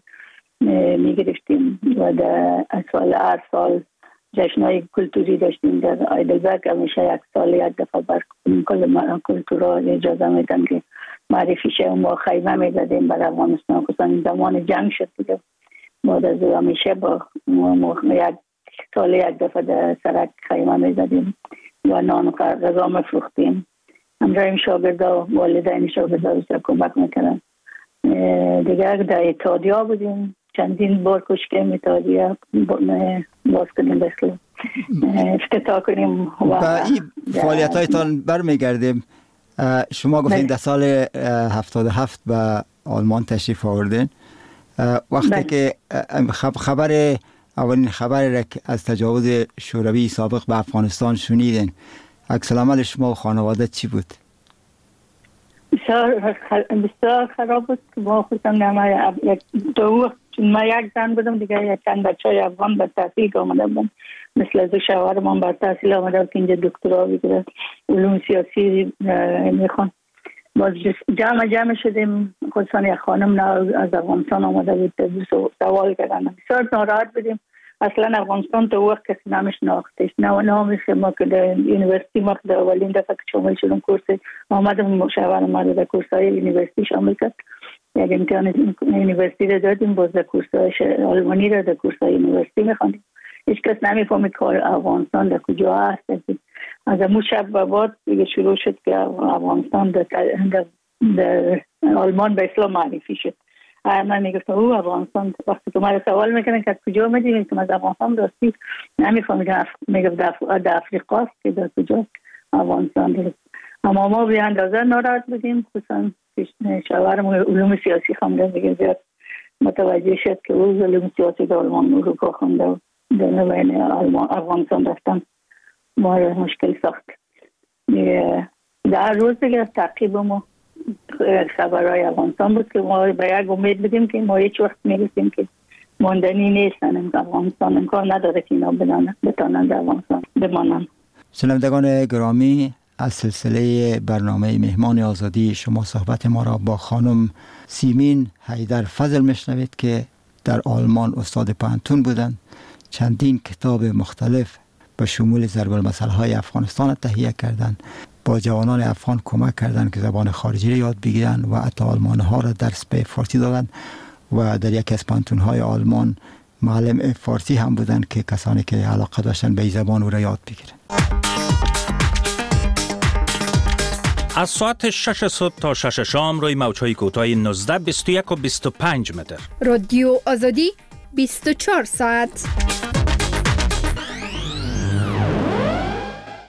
میگرفتیم و در هر سال جشنهای کلتوری داشتیم در هایدلبرگ. همیشه یک سال یک دفعه بر کل کلتورها اجازه میدن که معرفی شه. ما خیمه میزدیم بر افغانستان، خصوصا زمان جنگ شد دیگه. بعد از همیشه با یک سال یک دفعه در سرک خیمه میزدیم و نان و غذا میفروختیم. همراهیم شاگردا و والدین شاگردا بسیار کمک میکردن. دیگه در اتحادیه بودیم، چندین بار کوشش کردیم اتحادیه باز کنیم، بسیار افتتاح کنیم. و این فعالیت هایتان برمیگردیم. شما گفتین در سال 77 به آلمان تشریف آوردین. وقتی که اولین خبر از تجاوز شوروی سابق به افغانستان شنیدین، عکس العمل شما و خانواده چی بود؟ بسیار خراب بود. ما خودم ما یک زن بودم دیگه، چند بچه های افغان بر تحصیل آمده بودم، مثل از شوهرم هم بر تحصیل آمده بود که اینجا دکترا بگیره، علوم سیاسی میخوان. باز جمع شدیم. خصوصا یک خانم از افغانستان آمده بود، سوال کردن. بسیار ناراحت بودیم. اصلا افغانستان تو وقت کسی نمیشناختش، نامش ما که در یونیورسیتی ما در اولین دفعه که شامل شدم کورس آمدم، شوهرم ما در کورس‌های یونیورسیتی شامل کرد. یک امتحان یونیورسیتی رو دادیم، باز در کورس‌های آلمانی رو در کورس‌های یونیورسیتی می‌خواندیم. هیچ کس نمی‌فهمید که افغانستان در کجا هست. از اون شب به بعد دیگه شروع شد که افغانستان در آلمان به اسلام معرفی شد. من میگفتم او افغانستان، وقتی که من سوال میکنن که کجا میدونیم که از افغانستان راستی نمیفهمیدم، میگفت در افریقا است که در کجا افغانستان است. اما ما به اندازه ناراحت بودیم، خصوصا شوهرم علوم سیاسی خونده دیگه زیاد متوجه شد که او علوم سیاسی در آلمان اروپا خونده و در بین افغانستان رفتن ما مشکل ساخت. در روز دیگه تعقیب ما خبرهای افغانستان بود که ما به یک امید بدیم که ما هیچ وقت میرسیم که ماندنی نیستن. افغانستان امکان نداره که اینا بتانن در افغانستان بمانن. شنوندگان گرامی، از سلسله برنامه مهمان آزادی شما صحبت ما را با خانم سیمین حیدر فضل میشنوید که در آلمان استاد پانتون بودند. چندین کتاب مختلف به شمول ضرب المثل‌های افغانستان تهیه کردند. با جوانان افغان کمک کردند که زبان خارجی را یاد بگیرند و حتی آلمان‌ها را درس به فارسی دادند و در یکی از پانتون‌های آلمان معلم فارسی هم بودند که کسانی که علاقه داشتن به این زبان او را یاد بگیرند. از ساعت 6 صبح تا 6 شام روی موج‌های کوتاه 19، 21 و 25 متر. رادیو آزادی 24 ساعت.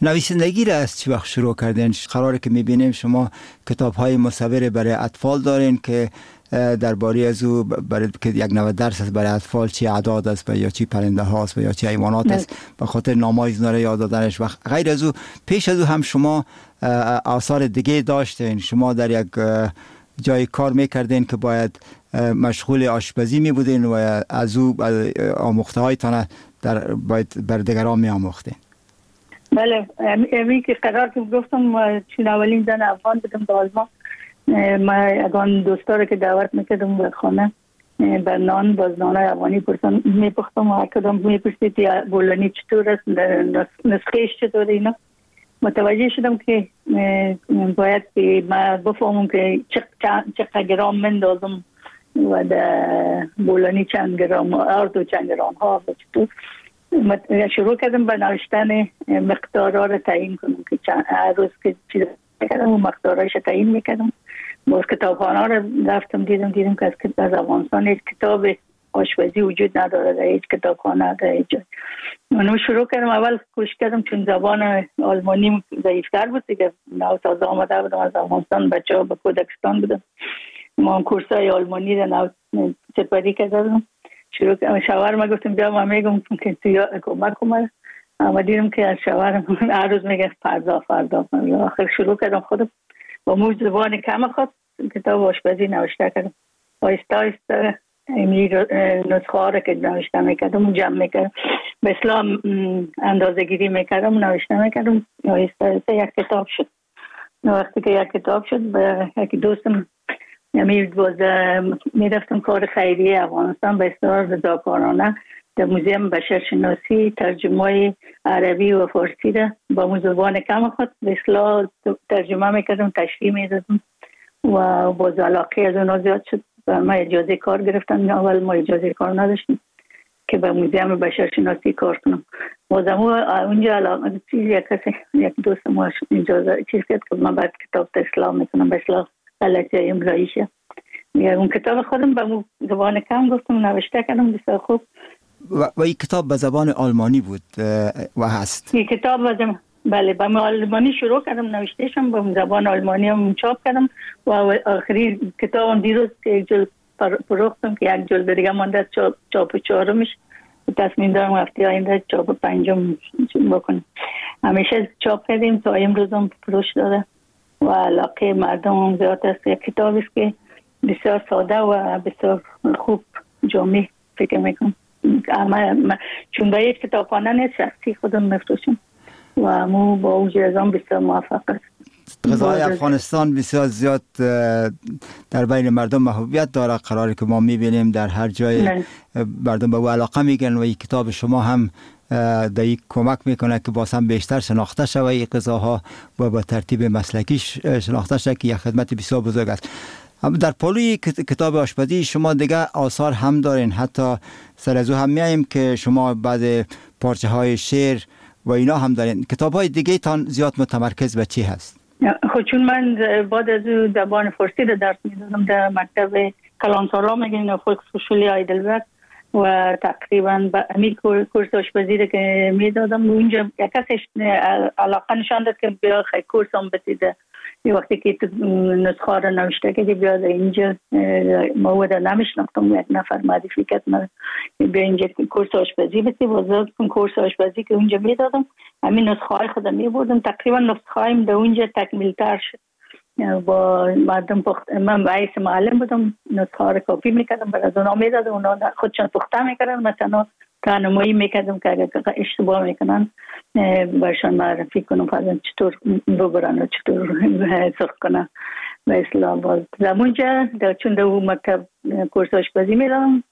نویسندگی را از چی وقت شروع کردین؟ قراره که میبینیم شما کتاب‌های مصور برای اطفال دارین که درباره از او برای که یک 90% است برای اطفال، چی اعداد است یا چی پرنده هاست یا چی حیوانات است، به خاطر نامای اینا را یاد دادنش. و غیر از او پیش از او هم شما آثار دیگه داشتین. شما در یک جای کار میکردین که باید مشغول آشپزی می بودین و از او آموخته هایتان باید بر دیگران می آموختین. بله، امی که قرار که گفتم چون اولین زن افغان بودم در آلمان، ما اگان دوستا که دعوت میکردم به خانه بر نان باز نانای افغانی پرسان میپختم و کدام میپرسید یا بولانی چطور است، نسخهش چطور اینا. متوجه شدم که باید که ما بفهمم که چقدر گرام مندازم و در بولانی چند گرام ارد و چند گرام ها و چطور. شروع کردم به نوشتن مقدارها را تعیین کنم که هر روز که چیز کردم و مقدارهایش تعیین میکردم. باز کتابخانه را رفتم دیدم که از افغانستان هیچ کتاب آشپزی وجود نداره در هیچ کتابخانه در هیچ جای. من شروع کردم، اول کوشش کردم چون زبان آلمانی ضعیفتر بود دیگه، نو تازه آمده بودم از افغانستان، بچه ها به کودکستان بودم، ما کورسای آلمانی را نو سپری کردم. شروع کردم شوهرم گفتم بیا ما میگم که تو کمک کنم، اما دیدم که از شوهرم هر روز میگه فردا آخر شروع کردم خودم با مو زبان کم خود کتاب آشپزی نوشته کردم. آهسته آهسته نسخه ها را که نوشته میکردم جمع میکردم، به اصطلاح اندازه گیری میکردم، نوشته میکردم، آهسته آهسته یک کتاب شد. وقتی که یک کتاب شد به یک دوستم میرفتم کار خیریه افغانستان به اصطلاح رضاکارانه در موزیم بشرشناسی ترجمه عربی و فارسی را با زبان کم خود به اصطلاح ترجمه میکردم، تشریح میدادم و باز علاقه از اونها زیاد شد. ما اجازه کار گرفتن، اول ما اجازه کار نداشتیم که به موزیم بشرشناسی کار کنم. بازم اونجا علاقه یک دوست ما اجازه چیز کرد که من بعد کتاب اصلاح میکنم، به اصطلاح غلطی املاییشه. اون کتاب خودم به زبان کم گفتم نوشته کردم، بسیار خوب. و این کتاب به زبان آلمانی بود و هست؟ این کتاب بله به آلمانی شروع کردم نوشتهشم، به زبان آلمانی هم چاپ کردم و آخری کتابم دیروز که یک جلد فروختم که یک جلد دیگه مانده چاپ چهارمش، تصمیم دارم هفته آینده چاپ پنجم بکنم. همیشه چاپ کردیم تا امروز هم فروش داره و علاقه مردم هم زیاد است. یک کتاب است که بسیار ساده و بسیار خوب جامع فکر میکنم. چون به یک کتابخانه نیست، شخصی خودم میفروشم و مو با اوج ازام بسیار موفق است. غذای افغانستان بسیار زیاد در بین مردم محبوبیت داره، قراره که ما میبینیم در هر جای مردم به او علاقه میگن و این کتاب شما هم در یک کمک میکنه که باز هم بیشتر شناخته شود این غذاها و به ترتیب مسلکی شناخته شود که یک خدمت بسیار بزرگ است. در پالوی کتاب آشپزی شما دیگه آثار هم دارین، حتی سر از او هم میاییم که شما بعد پارچه های شعر و اینا هم دارین. کتاب های دیگه تان زیاد متمرکز به چی هست؟ خب چون من بعد از او زبان فارسی رو درس میدادم در مکتب کلانتارا میگن فوکسفوشولی ایدلبرگ و تقریبا به امیر کورس آشپزی رو که میدادم اونجا یک کسش علاقه نشان داد که بیا خیلی کورس هم بسیده. یه وقتی که نسخه رو نوشته که بیا اینجا مواد نمیشناختم، یک نفر معرفی کرد من بیا اینجا کورس آشپزی بسی وزاد کن کورس آشپزی که اونجا میدادم. همین نسخه های خودم میبردم، تقریبا نسخه هایم در اونجا تکمیل تر شد با مردم من رئیس معلم بودم، نسخه ها رو کپی میکردم برای از اونا میدادم، اونا خودشان پخته میکردن، مثلا راهنمایی میکردم که اگر اشتباه میکنن برشان معرفی کنم فرضاً چطور ببرن و چطور سرخ کنن. به اصطلاح باز زمونجا چون در اون مکتب کورس آشپزی میدادم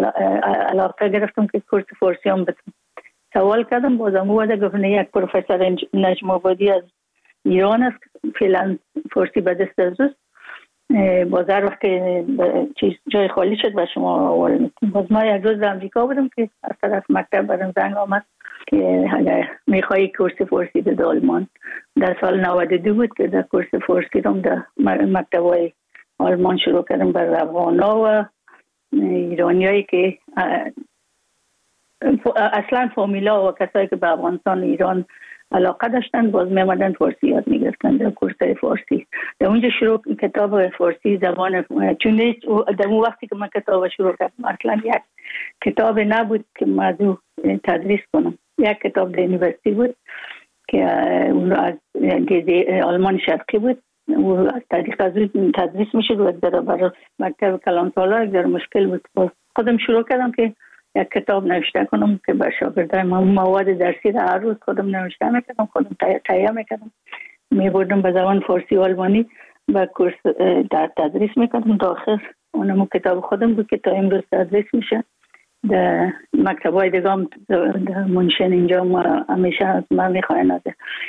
علاقه گرفتم که کورس فارسی هم بتونم. سوال کردم بازم اومده گفتن یک پروفسور نجم آبادی از ایران است، فعلا فارسی به دست از اوست، باز هر وقت که جای خالی شد به شما آوال میتونم. باز ما یک روز در امریکا بودم که از طرف مکتب برم زنگ آمد که اگر میخوایی کورس فارسی در آلمان. در سال 92 بود که در کورس فارسی رو در مکتب های آلمان شروع کردم بر افغانا و ایرانی هایی که اصلا فامیلا و کسایی که به افغانستان ایران علاقه داشتن باز میمدن فارسی یاد میگرفتن در کورسای فارسی. در اونجا شروع کتاب فارسی زبان، چون در اون وقتی که من کتاب شروع کردم اصلا یک کتاب نبود که موضوع تدریس کنم. یک کتاب در یونیورسیتی بود که اون از آلمان شرقی بود، و از طریق از اون تدریس میشد و برای مکتب کلان سالا یک مشکل بود. خودم شروع کردم که یک کتاب نوشته کنم که بر شاگردای من مواد درسی را هر روز خودم نوشته میکردم، خودم تهیه میکردم، میبردم به زبان فارسی و آلمانی و کورس در تدریس میکردم تا آخر اونم کتاب خودم بود که تا امروز تدریس میشه. در مکتبای دیگه منشن اینجا ما همیشه از من میخواین از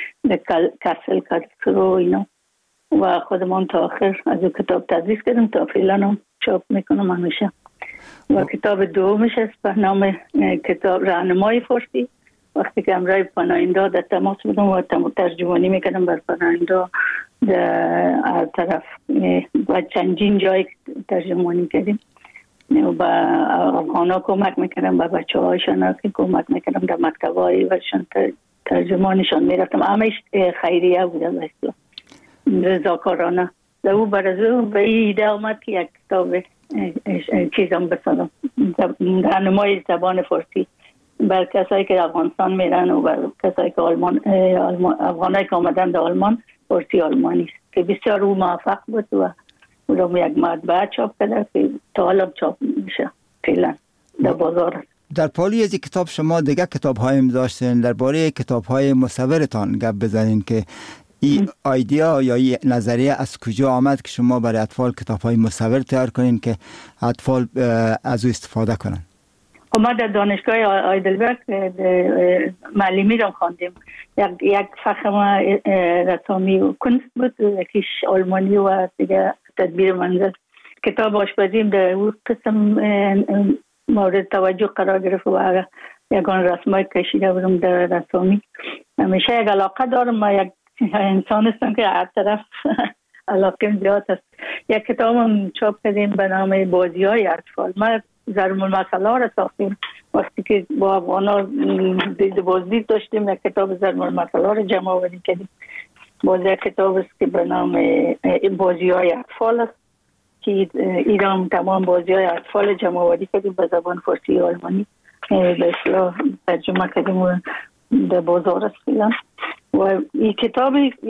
کسل کسل و اینا و خودمان تا آخر از اون کتاب تدریس کردم تا فعلا هم چاپ میکنم همیشه. و کتاب دومش است به نام کتاب راهنمای فارسی. وقتی که امرای پناهنده در تماس بودم و ترجمانی میکردم بر پناهنده در طرف و چندین جای ترجمانی کردیم و با افغانا کمک میکردم، با بچه هایشان کمک میکردم، در مکتب هایشان ترجمانشان میرفتم. همش خیریه بودم اصلا رضاکارانه. در او برازو به ایده آمد که یک کتاب چیزم بسازم، راهنمای زبان فارسی بر کسایی که افغانستان میرن و بر کسایی که افغانایی که آمدن در آلمان فارسی آلمانی است که بسیار او موفق بود و او را یک مطبعه چاپ کرده که تا حالا چاپ میشه فعلا در بازار است. در پالی از کتاب شما دیگه کتاب هایم داشتین، درباره کتاب های مصورتان گپ بزنین که این ایده یا این نظریه از کجا آمد که شما برای اطفال کتاب های مصور تیار کنین که اطفال از او استفاده کنن؟ ما در دانشگاه آیدلبرگ معلمی را خواندیم. یک فخر رسامی و کنست بود، یکیش آلمانی و دیگه تدبیر منزل. کتاب آشپزیم در اون قسم مورد توجه قرار گرفت و یکان رسمای کشیده بودم در رسامی. همیشه یک علاقه دارم، ما یک انسان هستم که هر طرف علاقه زیاد است. یک کتاب هم چاپ کردیم به نام بازی های اطفال. ما ضرب المثل ها را ساختیم. وقتی که با افغانا بازدید داشتیم یک کتاب ضرب المثل ها را جمع آوری کردیم. یک کتاب است که به نام بازی های اطفال است که ایران تمام بازی های اطفال جمع آوری کردیم به زبان فارسی و آلمانی به اصطلاح ترجمه کردیم و در بازار است فعلا. و این کتاب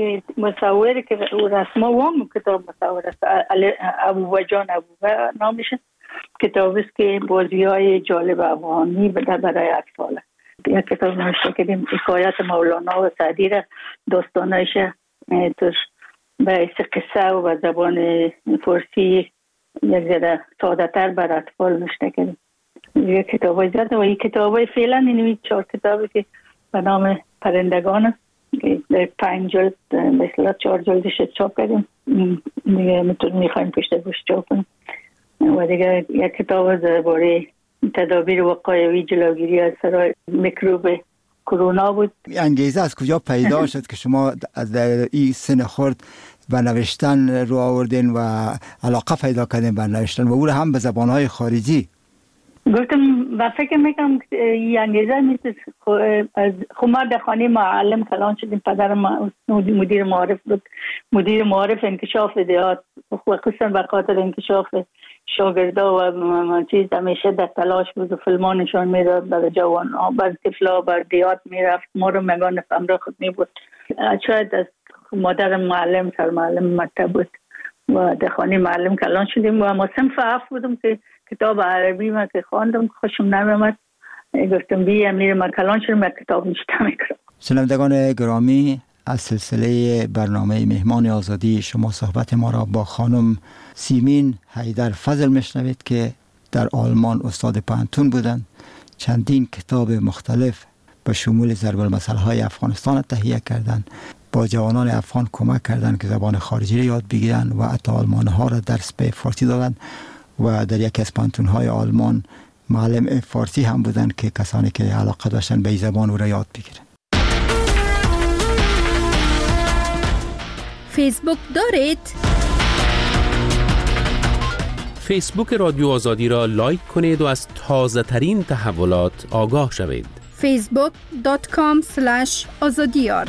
مصوری که رسما وام کتاب مصور است، ابو جان ابو نامش کتاب است که بازی های جالب افغانی برای اطفال. یک کتاب نوشته کردیم حکایت مولانا و سعدی را داستانایش توش به قصه و به زبان فارسی یک ذره ساده تر بر اطفال نوشته کردیم. یک کتاب های زیاده و این کتاب های فعلا این 4 کتابی که به نام پرندگان است که در 5 جلد مثلا 4 جلدش چاپ کردیم، دیگه میخوایم پشت گوش چاپ کنیم. و دیگه یک کتاب درباره تدابیر وقایوی جلوگیری از سرای میکروب کرونا بود. انگیزه از کجا پیدا شد که شما در این سن خرد به نوشتن رو آوردین و علاقه پیدا کردین به نوشتن و او هم به زبانهای خارجی؟ گفتم و فکر میکنم این انگیزه نیست. خب ما در خانه معلم کلان شدیم. پدر ما مدیر معارف بود، مدیر معارف انکشاف دیات و قسم به خاطر انکشاف شاگردا و چیز همیشه در تلاش بود و فیلمان نشان میداد برای جوان ها، بر طفلا بر دیات میرفت. ما رو مگان همراه خود می بود. شاید از مادر معلم سر معلم مکتب بود و در خانه معلم کلان شدیم و ما صنف 7 بودم که کتاب عربی ما که خواندم خوشم نمیامد. گفتم بیا میرم من کلان شدم یک کتاب نوشته میکنم. شنوندگان گرامی، از سلسله برنامه مهمان آزادی شما صحبت ما را با خانم سیمین حیدر فضل میشنوید که در آلمان استاد پانتون بودند. چندین کتاب مختلف به شمول ضرب المثل های افغانستان تهیه کردند. با جوانان افغان کمک کردند که زبان خارجی را یاد بگیرند و حتی آلمان ها را درس به فارسی دادند و در یکی از پانتون های آلمان معلم فارسی هم بودند که کسانی که علاقه داشتن به این زبان او را یاد بگیرند. فیسبوک دارید؟ فیسبوک رادیو آزادی را لایک کنید و از تازه ترین تحولات آگاه شوید. facebook.com/azadiyar.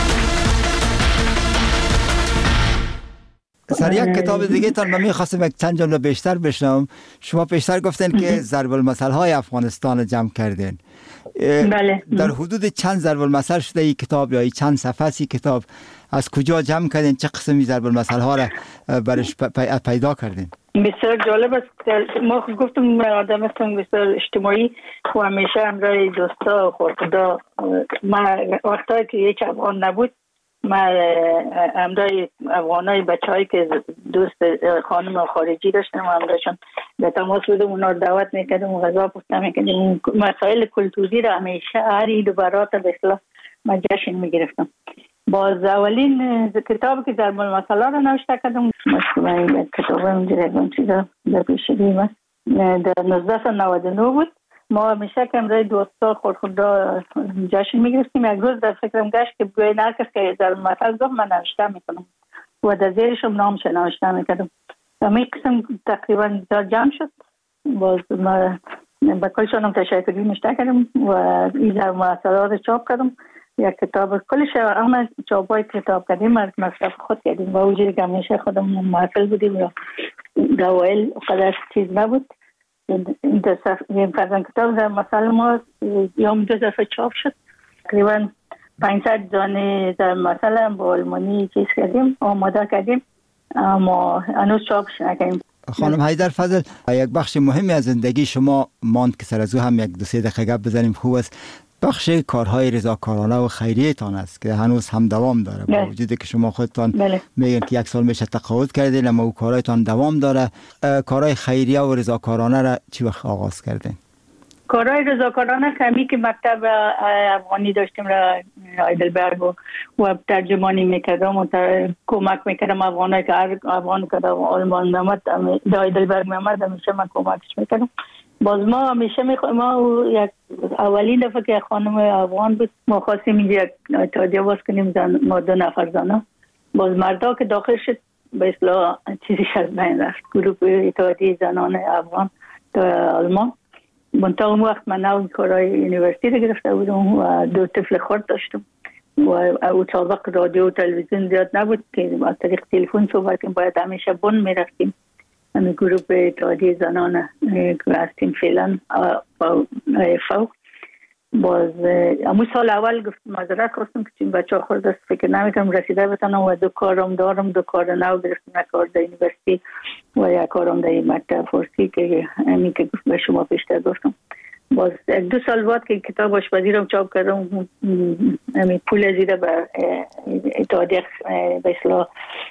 سر یک کتاب دیگه تان من می‌خواستم یک چند جمله بیشتر بشنوم. شما پیشتر گفتین که ضرب المثل های افغانستان رو جمع کردین. بله. در حدود چند ضرب المثل شده این کتاب یا این چند صفحه ای کتاب؟ از کجا جمع کردین؟ چه قسمی ضرب المثل ها را برش پیدا کردین؟ بسیار جالب است. ما گفتم آدم هستم بسیار اجتماعی و همیشه همراه دوستا خدا. من وقتی که یک افغان نبود من همراه افغانای بچه‌هایی که دوست خانم خارجی داشتم همراهشون به تماس بودم، اونا رو دعوت میکردم و غذا پخته میکردم. مسائل کلتوری را همیشه هر عید و برات به اصطلاح من جشن میگرفتم. باز اولین کتابی که ضرب المثل را نوشته کردم مشکل کتاب اونجا چیزا در پیشگی است در 1999 بود. ما همیشه که امروز دوستا خدا جشن میگرفتیم. یک روز در فکرم گشت که بگوی نرکس که ضرب المثل گفت من نوشته میکنم و در زیرشم نامش نوشته میکردم. همین قسم تقریبا جمع شد. باز ما با کلشانم تشکری نوشته کردم و این ضرب المثل را چاپ کردم. یک کتاب کلش همه چاپای کتاب کردیم از مصرف خود کردیم و وجود که همیشه خودم محفل بودیم یا دوائل قدر چیز نبود. این فرزن کتاب در مثال ما یوم 2 دفعه چاپ شد. تقریبا 500 دانه در مثال هم با آلمانی چیز کردیم آماده کردیم اما هنوز چاپش نکردیم. خانم حیدر فضل، یک بخش مهمی از زندگی شما ماند که سر از او هم 1-2 دقیقه گپ بزنیم خوب است. بخش کارهای رضاکارانه و خیریه تان است که هنوز هم دوام داره. با وجودی که شما خودتان میگن که 1 سال میشه تقاعد کردین اما او کارهایتان دوام داره. کارهای خیریه و رضاکارانه را چی وقت آغاز کردین؟ کارهای رضاکارانه کمی که مکتب افغانی داشتیم را هایدلبرگ و ترجمانی میکردم و کمک میکردم افغانایی که افغان که آلمان میامد هایدلبرگ میامد همیشه من کمکش میکردم. باز ما همیشه ما یک اولین دفعه که خانم افغان بود ما خواستیم اینجا یک اتحادیه باز کنیم ما 2 نفر زنها. باز مردا که داخل شد به اصطلاح چیزی از بین رفت. گروه اتحادیه زنان افغان در آلمان. منتها اون وقت من نو کارهای یونیورسیتی رو گرفته بودم و 2 طفل خرد داشتم و او سابق رادیو و تلویزیون زیاد نبود که از طریق تلفن صحبت کنیم. باید همیشه بن میرفتیم. همین گروه اتحادیه زنان که هستیم فعلا فوق. باز همون سال اول گفتم معذرت خواستم که چون بچه ها خورد است فکر نمیکنم رسیده بتانم و 2 کارم دارم. 2 کار نو گرفتم، 1 کار در یونیورسیتی و 1 کارم در مکتب فارسی که همین که به شما پیشتر گفتم. باز 2 سال بعد که کتاب آشپزی رو چاپ کردم همین پول زیده به اتحادیه به اصطلاح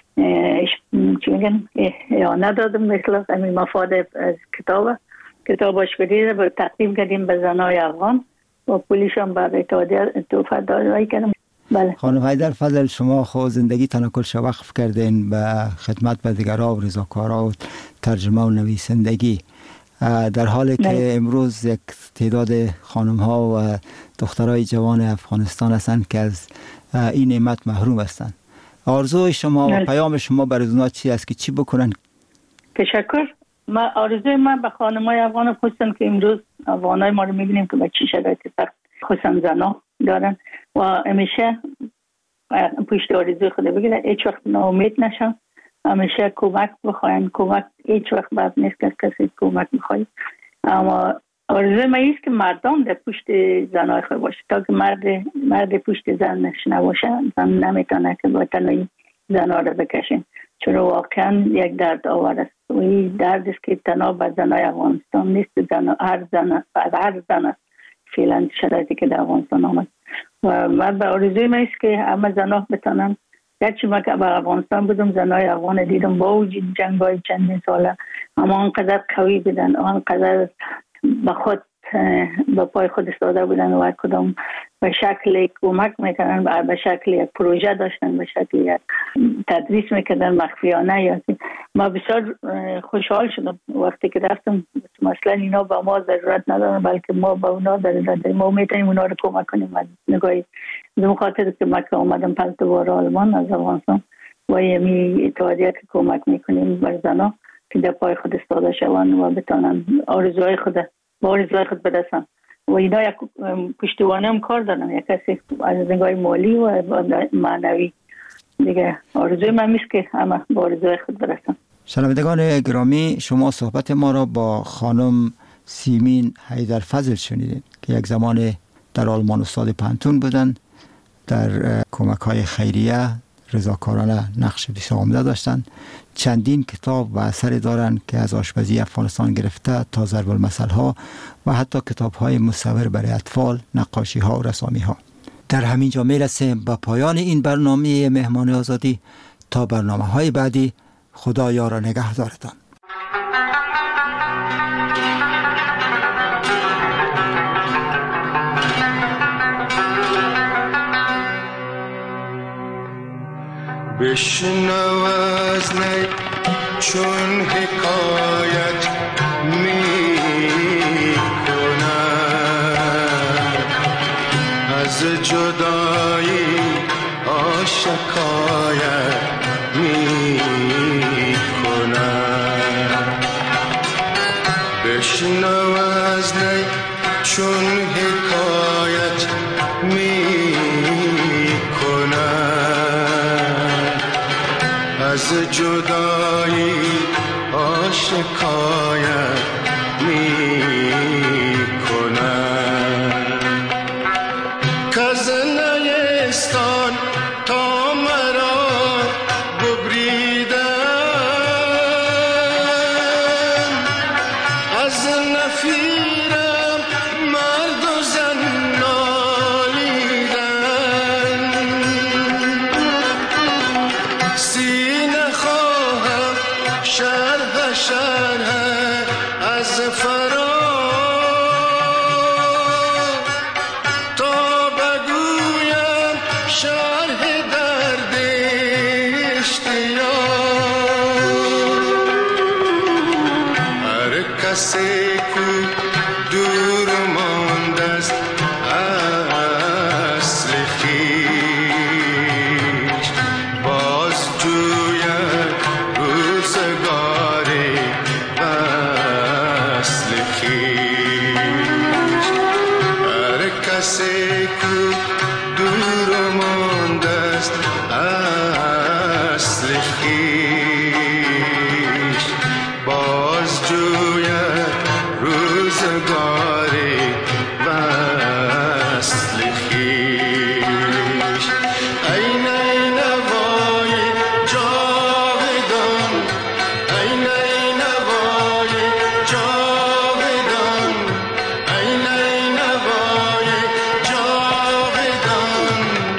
چی میگن ندادم مثلا همین مفاد از کتاب آشپزی رو تقدیم کردیم به زنای افغان و پولیش هم بر اتحادیه توفیق دادایی کردم. بله. خانم حیدر فضل، شما خود زندگی تان کلش وقف کردین به خدمت به دیگرها و رضاکارها و ترجمه و نویسندگی، در حالی که امروز یک تعداد خانم ها و دخترای جوان افغانستان هستند که از این نعمت محروم هستند. آرزوی شما و پیام شما برای اونها چی است که چی بکنن؟ تشکر. آرزوی من به خانم‌های افغان خصوصا که امروز افغانای ما رو می‌بینیم که به چه شرایط سخت خصوصا زن‌ها دارن و همیشه پشت آرزوی خود بگیرن، هیچ وقت ناامید نشن، همیشه کمک بخواین. کمک هیچ وقت بد نیست که کسی کمک بخواید. اما آرزوی من است که مردم در پشت زن‌های خود باشه تا که مرد پشت زنش نباشه زن نمیتونه که با تنهایی زن‌ها رو بکشین، چون واقعا یک درد آور است. و این درد است که تنها به زنای افغانستان نیست، هر زن فعلا شرایطی که در افغانستان آمد. و من به آرزوی من است که همه زنها بتانن، گرچه من که به افغانستان بودم زنای افغان دیدم با وجود جنگ‌های چندین ساله اما آنقدر قوی بودن، آنقدر به خود به پای خود ایستاده بودن و کدام به شکل کمک میکنن، به شکل یک پروژه داشتن، به شکل یک تدریس میکردن مخفیانه. یا ما بسیار خوشحال شدم وقتی که رفتم. مثلا اینا با ما ضرورت ندارن بلکه ما با اونا ضرورت داریم، ما میتونیم اونا رو کمک کنیم. نگاهی به خاطر که ما که اومدم 5 بار آلمان از افغانستان و یمی اتحادیه که کمک میکنیم بر زنها که در پای خود ایستاده شوند و بتونن آرزوهای خود برسن. و اینا یک پشتوانه هم کار دارن، یک کسی از نگاه مالی و معنوی. دیگه آرزوی من میست که همه با آرزوی خود برسن. شنوندگان گرامی، شما صحبت ما را با خانم سیمین حیدرفضل شنیدید که یک زمان در آلمان استاد پانتون بودند، در کمک‌های خیریه رضاکارانه نقش بسیار عمده داشتند. چندین کتاب و اثری دارند که از آشپزی افغانستان گرفته تا ضرب المثل‌ها و حتی کتاب‌های مصور برای اطفال، نقاشی‌ها و رسامی‌ها. در همین جا میرسیم به پایان این برنامه مهمان آزادی. تا برنامه‌های بعدی، خدا یار و نگهدارتان. بشنو از نی چون حکایت می کند، از جدایی آشکایت می کند. بشنو از نی چون حکایت می کند، از جدایی آشکایت می کند. کز نیستان تا مرا ببریدم، از نفیرم مرد و زن نالیدن. سینه خواهم شرح از فرار، تا بگویم شرح درد اشتیاق. هر کسی کو دور مانده است اصل خویش، باز جوید روزگاری وصل خویش. هر کسی کو دور مانده است اصل خویش، باز جوید روزگاری وصل خویش. ای نینوای جاودان، ای نینوای جاودان، ای نینوای جاودان.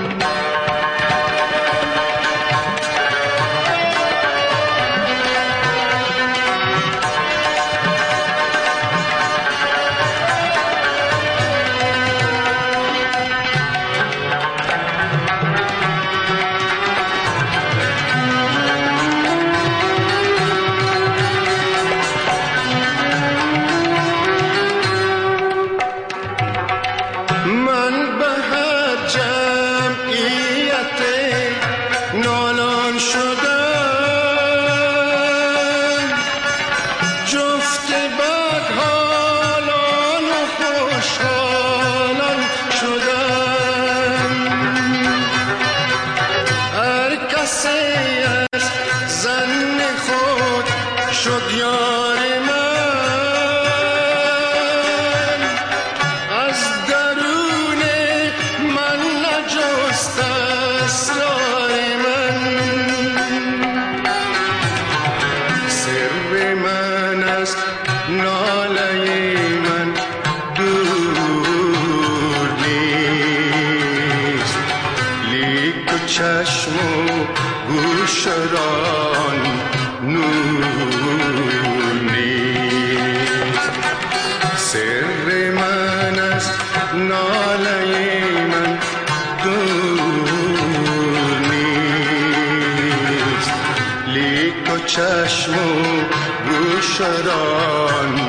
من به هر جمعیت نالان شدم، جفت بدحالان و خوشحالان شدم. هر کسی از زن خود شد یار من، از درون من نجست اسرار من. سر من است ناله من دور نیست، لیک و چشم و گوش ران نور نیست. سر من است ناله من دور نیست، لیک و چشم و گوش ران